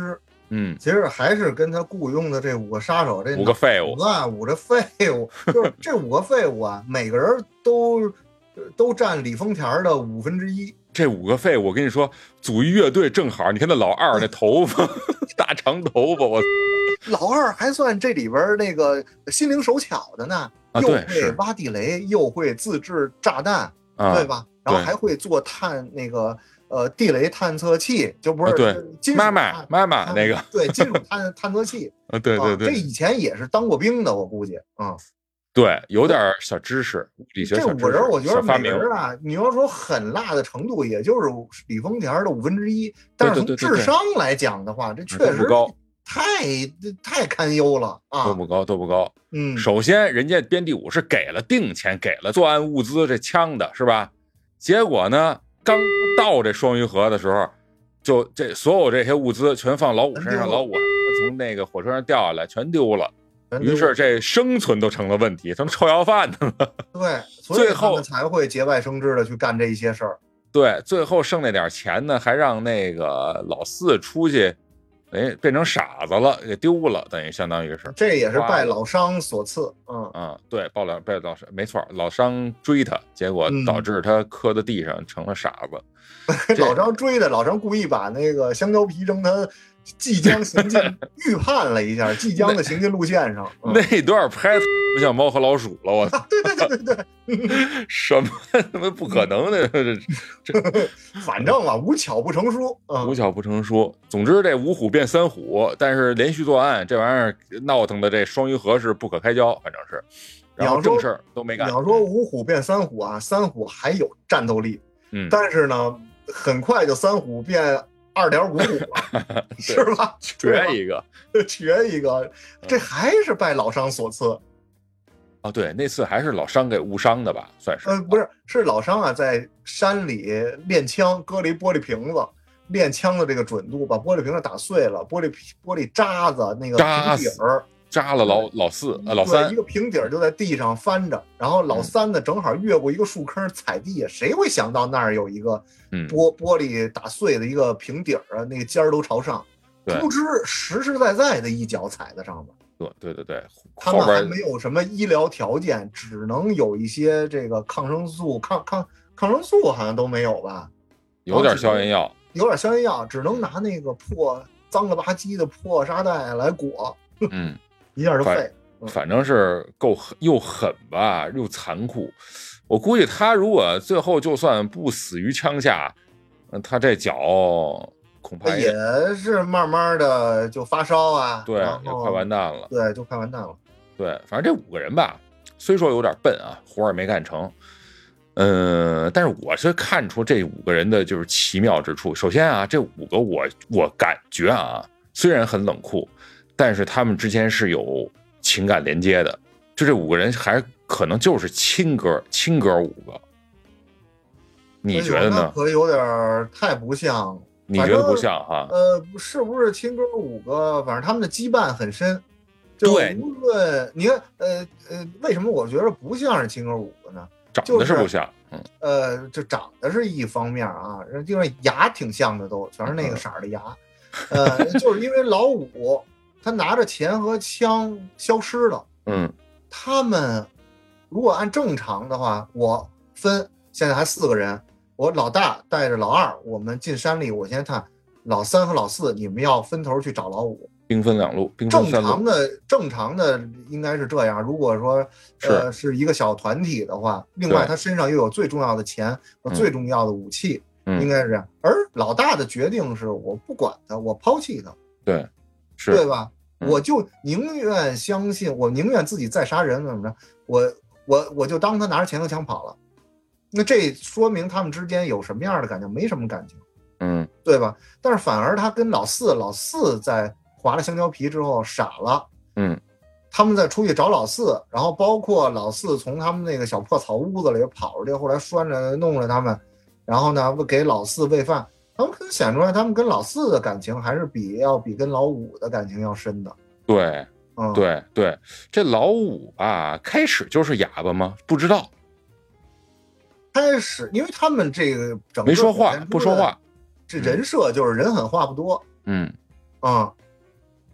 其实还是跟他雇佣的这5个杀手，这 5个废物 ，5个废物，就是这5个废物啊，每个人都占李丰田的1/5。 这5个废物，我跟你说，组一乐队正好。你看那老二那头发，大长头发，我老二还算这里边那个心灵手巧的呢，又会挖地雷，又会自制炸弹，对吧？然后还会做那个地雷探测器，就不是金属妈妈那个对金属探测器对， 这以前也是当过兵的，我估计对，有点小知识，物理学小知识。 这5个人，我觉得每个人啊，你要说很辣的程度，也就是李丰田的1/5。但是从智商来讲的话，这确实太堪忧了啊！ 都不高。首先人家编第5是给了定钱，给了作案物资这枪的是吧？结果呢，刚到这双鱼河的时候，就这所有这些物资全放老五身上，老五从那个火车上掉下来，全丢了。于是这生存都成了问题，他们臭要饭的了。 对，所以他们才会节外生枝的去干这一些事儿。 对，最后剩那点钱呢，还让那个老四出去，变成傻子了，给丢了，等于相当于是。 这也是拜老商所赐。 对，拜老商，没错，老商追他，结果导致他磕在地上成了傻子。 老张追的，老张故意把那个香蕉皮扔他即将行进预判了一下即将的行进路线上。 那段拍不像猫和老鼠了，我对， 什么不可能的这反正啊，无巧不成书， 无巧不成书。总之这5虎变3虎，但是连续作案这玩意儿闹腾的这双鱼河是不可开交，反正是。然后正事都没干。 你要说5虎变3虎啊，3虎还有战斗力，但是呢，很快就3虎变2.5虎了，是吧？ 缺一个， 这还是拜老商所赐。 对，那次还是老商给误伤的吧，算是。 不是，是老商啊，在山里练枪，搁了一玻璃瓶子，练枪的这个准度，把玻璃瓶子打碎了，玻璃渣子那个瓶底儿扎了老四老三， 一个平底儿就在地上翻着，然后老三呢正好越过一个树坑踩地下，谁会想到那儿有一个玻璃打碎的一个平底儿啊，那个尖儿都朝上，不知实实在在的一脚踩在上面。 对， 他们还没有什么医疗条件，只能有一些这个抗生素，抗生素好像都没有吧？ 有点消炎药，只能拿那个脏了吧唧的破沙袋来裹，一下就废。 反正是又狠吧，又残酷。我估计他如果最后就算不死于枪下，他这脚恐怕也是慢慢的就发烧啊， 对，就快完蛋了。 对，就快完蛋了。 对，反正这5个人吧，虽说有点笨啊，活儿也没干成，但是我是看出这5个人的就是奇妙之处。首先啊，这5个我感觉啊，虽然很冷酷，但是他们之间是有情感连接的。就这5个人还可能就是亲哥5个，你觉得呢？ 可有点太不像。 你觉得不像哈？ 是不是亲哥5个？反正他们的羁绊很深。 对， 无论你看，为什么我觉得不像是亲哥5个呢？ 长得是不像， 这长得是一方面啊，就是牙挺像的，都全是那个色儿的牙。就是因为老五他拿着钱和枪消失了。他们如果按正常的话，我分现在还4个人。我老大带着老二，我们进山里。我先看老三和老四，你们要分头去找老五， 兵分2路，兵分3路。 正常的应该是这样。如果说是一个小团体的话，另外他身上又有最重要的钱和最重要的武器，应该是这样。而老大的决定是我不管他，我抛弃他， 对，是对吧？我就宁愿相信，我宁愿自己再杀人，怎么着？我就当他拿着钱和枪跑了。那这说明他们之间有什么样的感情？没什么感情，对吧？但是反而他跟老四在划了香蕉皮之后傻了，他们再出去找老四，然后包括老四从他们那个小破草屋子里跑出去，后来拴着弄着他们，然后呢给老四喂饭，他们可能显出来他们跟老四的感情还是比跟老五的感情要深的。 对，对，这老五吧，开始就是哑巴吗？不知道。 开始，因为他们这个整个没说话，不说话， 这人设就是人狠话不多。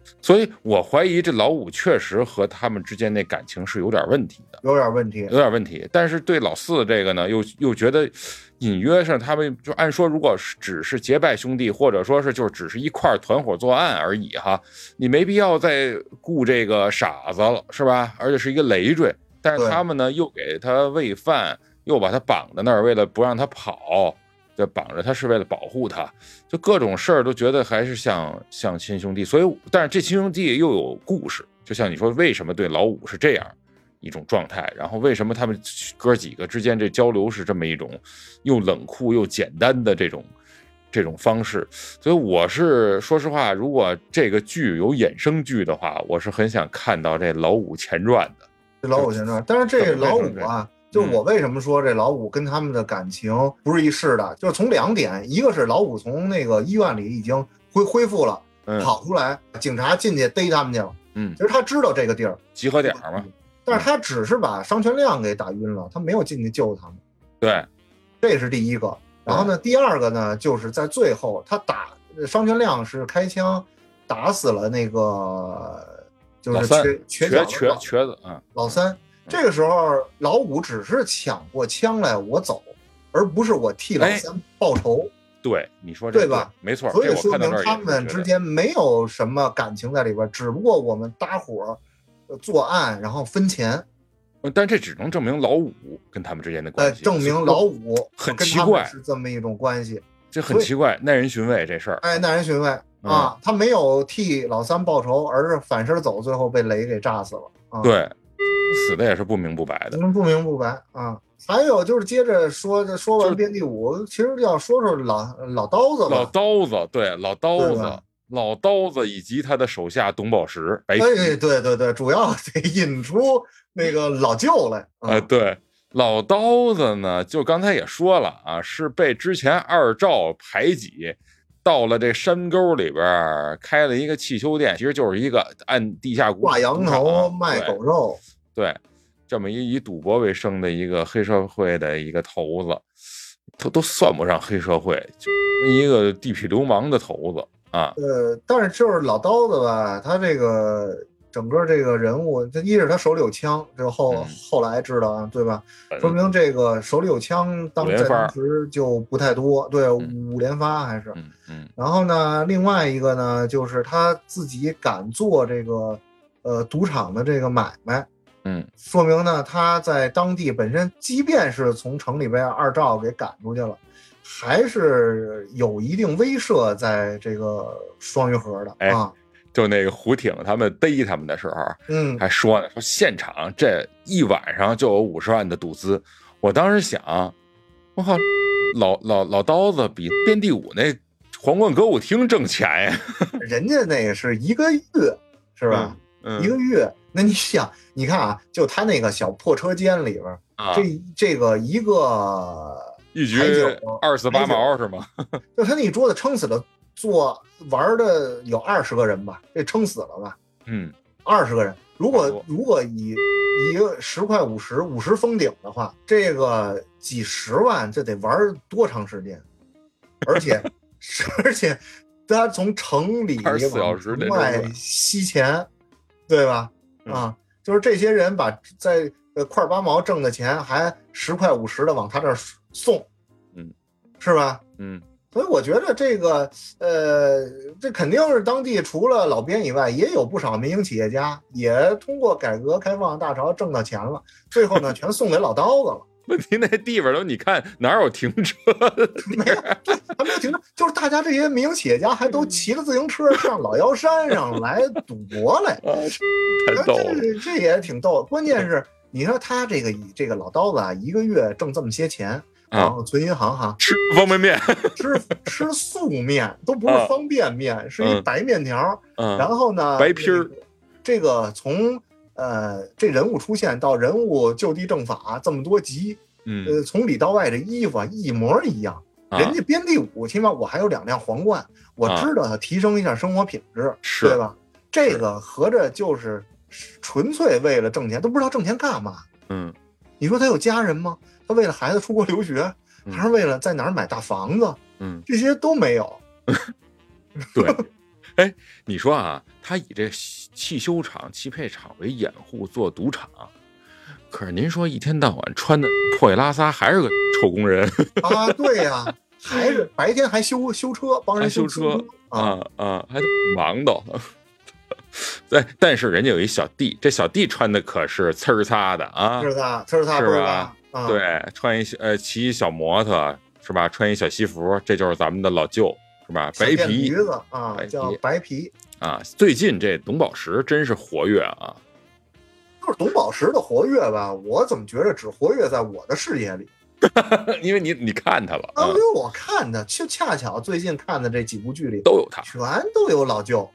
所以我怀疑这老五确实和他们之间那感情是有点问题的， 有点问题。 但是对老四这个呢，又觉得隐约上他们就按说，如果只是结拜兄弟，或者说是就只是一块团伙作案而已哈，你没必要再顾这个傻子了，是吧？而且是一个累赘。但是他们呢，又给他喂饭，又把他绑在那儿，为了不让他跑。就绑着他是为了保护他，就各种事儿都觉得还是像亲兄弟，所以但是这亲兄弟又有故事，就像你说为什么对老五是这样一种状态，然后为什么他们哥几个之间这交流是这么一种又冷酷又简单的这种方式，所以我是说实话，如果这个剧有衍生剧的话，我是很想看到这老五前传的。 老五前传，但是这老五啊。就我为什么说这老五跟他们的感情不是一世的，就是从2点，一个是老五从那个医院里已经恢复了，跑出来，警察进去逮他们去了，其实他知道这个地儿集合点嘛， 但是他只是把商全亮给打晕了，他没有进去救他们。 对， 这是第一个。然后呢，第二个呢，就是在最后他打商全亮是开枪打死了那个就是瘸子老三。这个时候老五只是抢过枪来我走，而不是我替老三报仇。 对，你说这对吧？ 没错， 所以说明他们之间没有什么感情在里边，只不过我们搭伙作案，然后分钱。 但这只能证明老五跟他们之间的关系。 证明老五很奇怪， 是这么一种关系， 这很奇怪，耐人寻味这事儿。 耐人寻味啊！他没有替老三报仇，而是反身走，最后被雷给炸死了。 对。死的也是不明不白的， 不明不白啊！还有就是接着说完编第五，其实要说老刀子吧。老刀子以及他的手下董宝石。对，主要得引出那个老舅来。 对，老刀子呢，就刚才也说了啊，是被之前二赵排挤。到了这山沟里边开了一个汽修店，其实就是一个按地下挂羊头卖狗肉。 对，这么以赌博为生的一个黑社会的一个头子，都算不上黑社会，就一个地痞流氓的头子啊。 但是就是老刀子吧，他这个整个这个人物，一是他手里有枪，这后来知道啊，对吧？说明这个手里有枪，当时就不太多，对，5连发还是。然后呢，另外一个呢，就是他自己敢做这个赌场的这个买卖。说明呢，他在当地本身，即便是从城里被二赵给赶出去了，还是有一定威慑在这个双鱼河的啊。 就那个胡挺他们逮他们的时候，还说呢，说现场这一晚上就有50万的赌资。我当时想，我靠，老刀子比编第五那皇冠歌舞厅挣钱呀！ 人家那个是1个月，是吧？1个月。那你想，你看啊，就他那个小破车间里边，这个一局24-8毛是吗？ 就他那一桌子撑死了玩的有20个人吧，这撑死了吧？20个人。如果以一个10块50封顶的话，这个几十万，这得玩多长时间？而且他从城里往城外吸钱，对吧？就是这些人把在块8毛挣的钱还10块50的往他这儿送，是吧？所以我觉得这个这肯定是当地除了老编以外，也有不少民营企业家也通过改革开放大潮挣到钱了，最后呢全送给老刀子了。 问题那地方都你看哪有停车？ 没有，还没有停车，就是大家这些民营企业家还都骑着自行车上老妖山上来赌博来， 太逗了， 这也挺逗。关键是你说他这个老刀子啊，1个月挣这么些钱，然后存银行哈， 吃方便面， 吃素面，都不是方便面，是一白面条，然后呢白皮儿， 这个从这人物出现到人物就地正法这么多集，从里到外这衣服啊一模一样。人家编第五，起码我还有2辆皇冠，我知道提升一下生活品质，对吧？这个合着就是纯粹为了挣钱，都不知道挣钱干嘛。你说他有家人吗？他为了孩子出国留学，还是为了在哪儿买大房子？这些都没有。 对， 哎，你说啊，他以这汽修厂、汽配厂为掩护做赌场，可是您说一天到晚穿的破衣拉撒，还是个臭工人啊？对呀、还是白天还修车，帮人修车还忙到。但是人家有一小弟，这小弟穿的可是呲儿擦的啊， 呲儿擦是吧？对，穿骑一小摩托是吧？穿一小西服，这就是咱们的老舅是吧？白皮子啊，叫白皮啊。最近这董宝石真是活跃啊。 就是董宝石的活跃吧，我怎么觉得只活跃在我的视野里？ 因为你看他了啊，因为我看的就恰巧最近看的这几部剧里都有他， 全都有老舅。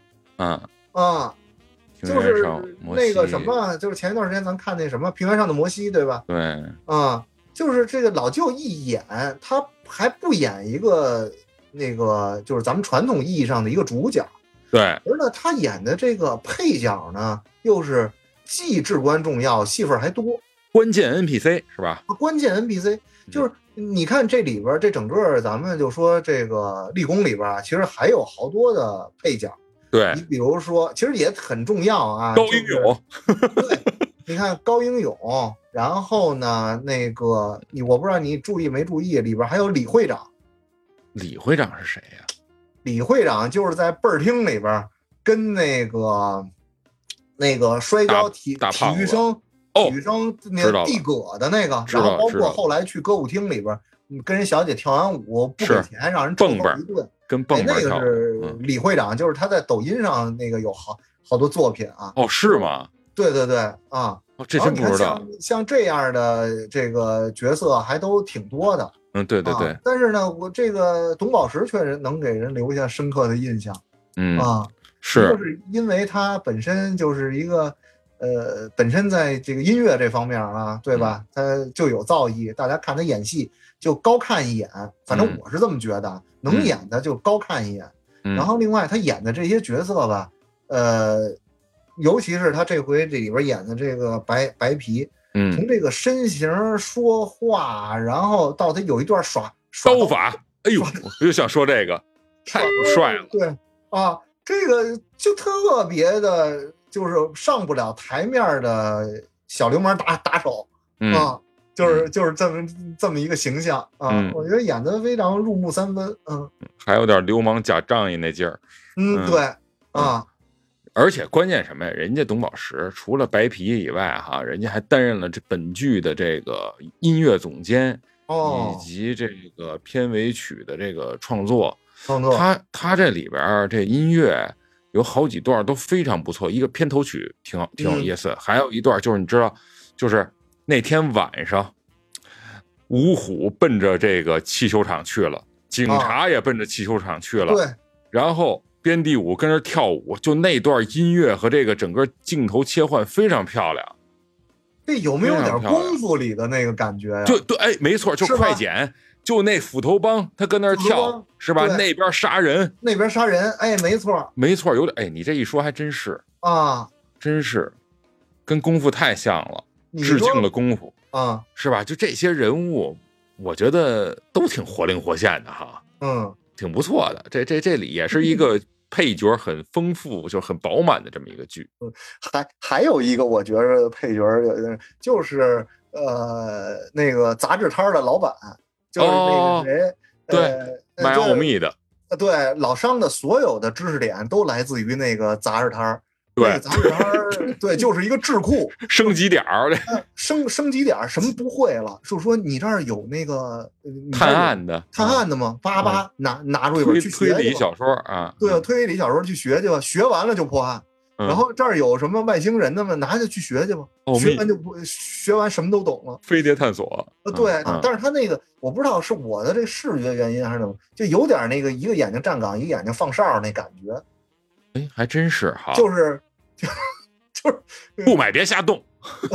就是那个什么，就是前一段时间咱看那什么《平原上的摩西》，对吧？ 对， 就是这个老舅一演，他还不演一个那个，就是咱们传统意义上的一个主角， 对， 而呢，他演的这个配角呢，又是既至关重要，戏份还多， 关键 NPC 是吧？ 关键 NPC 就是你看这里边，这整个咱们就说这个立功里边啊，其实还有好多的配角。 对， 你比如说，其实也很重要啊。 高英勇， 对，你看高英勇，然后呢，那个我不知道你注意没注意，里边还有李会长。 李会长是谁呀？ 李会长就是在倍儿厅里边跟那个摔跤体育生那个地葛的那个，然后包括后来去歌舞厅里边跟人小姐跳完舞不给钱，让人臭揍一顿。 跟蹦蹦那个是李会长，就是他在抖音上那个有好多作品啊。 哦，是吗？ 对啊， 这真不知道。 像这样的这个角色还都挺多的。 对。 但是呢，我这个董宝石确实能给人留下深刻的印象。就是因为他本身就是一个本身在这个音乐这方面啊，对吧？他就有造诣，大家看他演戏就高看一眼，反正我是这么觉得。能演的就高看一眼，然后另外他演的这些角色吧，尤其是他这回这里边演的这个白皮，从这个身形、说话，然后到他有一段耍刀法，哎呦，我就想说这个太帅了。 对啊，这个就特别的，就是上不了台面的小流氓打手啊。就是这么一个形象啊，我觉得演得非常入木三分， 还有点流氓假仗义那劲儿， 对啊， 而且关键什么呀？人家董宝石除了白皮以外，哈，人家还担任了这本剧的这个音乐总监，以及这个片尾曲的这个创作。他这里边这音乐有好几段都非常不错，一个片头曲挺有意思，还有一段就是你知道，就是那天晚上，五虎奔着这个汽修厂去了，警察也奔着汽修厂去了， 对， 然后编第五跟着跳舞，就那段音乐和这个整个镜头切换非常漂亮。 这有没有点功夫里的那个感觉呀？ 对，哎，没错，就快剪，就那斧头帮他跟那儿跳，是吧？那边杀人，哎，没错，有点，哎，你这一说还真是啊， 真是跟功夫太像了。致敬了功夫啊， 是吧？就这些人物，我觉得都挺活灵活现的哈，挺不错的。这里也是一个配角很丰富，就很饱满的这么一个剧。 还有一个我觉得配角就是那个杂志摊的老板，就是那个谁， 对，卖奥秘的， 对，老商的所有的知识点都来自于那个杂志摊。 对， 杂志摊对，就是一个智库， 升级点儿， 升级点儿，什么不会了？就说你这儿有那个探案的吗？叭拿出一本去学推理小说啊， 对，推理小说去学去吧，学完了就破案。然后这儿有什么外星人的吗？拿着去学去吧，学完什么都懂了。 飞碟探索， 对，但是他那个我不知道是我的这视觉原因还是怎么，就有点那个一个眼睛站岗，一个眼睛放哨那感觉。 哎，还真是哈， 就是不买别瞎动，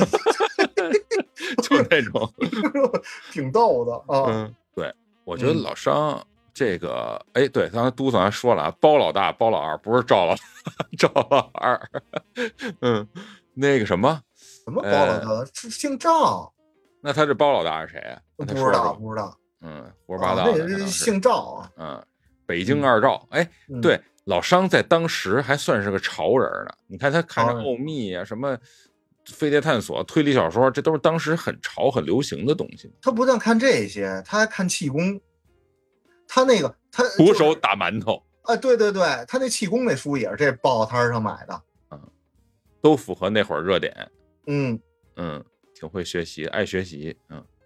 就是那种挺逗的啊。 对，我觉得老商这个，哎，对，刚才都总还说了啊，包老大、包老二，不是赵老二，那个什么包老大是姓赵， 那他这包老大是谁啊？ 不知道， 胡说八道， 那是姓赵啊， 北京二赵，哎，对。 老商在当时还算是个潮人呢。你看他看着奥秘啊，什么飞碟探索、推理小说，这都是当时很潮、很流行的东西。 他不但看这些，他还看气功。他徒手打馒头啊，对对对，他那气功那书也是这报告摊上买的， 都符合那会儿热点。挺会学习，爱学习。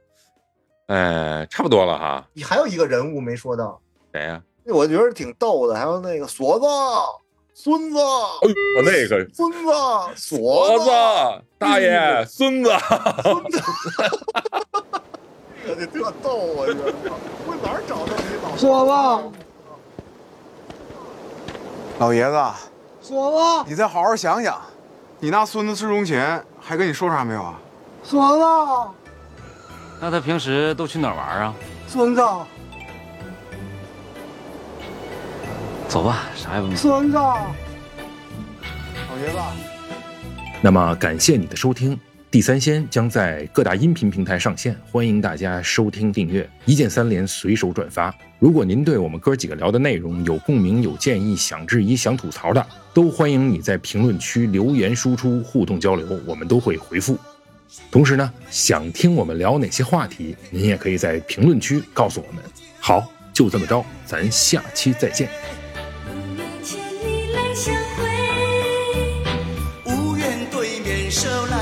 差不多了哈。 你还有一个人物没说到， 谁呀？ 我觉得挺逗的，还有那个锁子、孙子， 那个孙子、锁子、 大爷、孙子， 这个特逗啊！我哪儿找到你老锁子？ 老爷子， 锁子， 你再好好想想，你那孙子市中前还跟你说啥没有啊？ 锁子， 那他平时都去哪儿玩啊？ 孙子， 走吧，啥也不明白。 孙子， 老爷子。 那么感谢你的收听，地三鲜将在各大音频平台上线，欢迎大家收听订阅，一键三连，随手转发。如果您对我们哥几个聊的内容有共鸣、有建议、想质疑、想吐槽的，都欢迎你在评论区留言输出，互动交流，我们都会回复。同时呢，想听我们聊哪些话题，您也可以在评论区告诉我们。好，就这么着，咱下期再见。 无缘对面手拉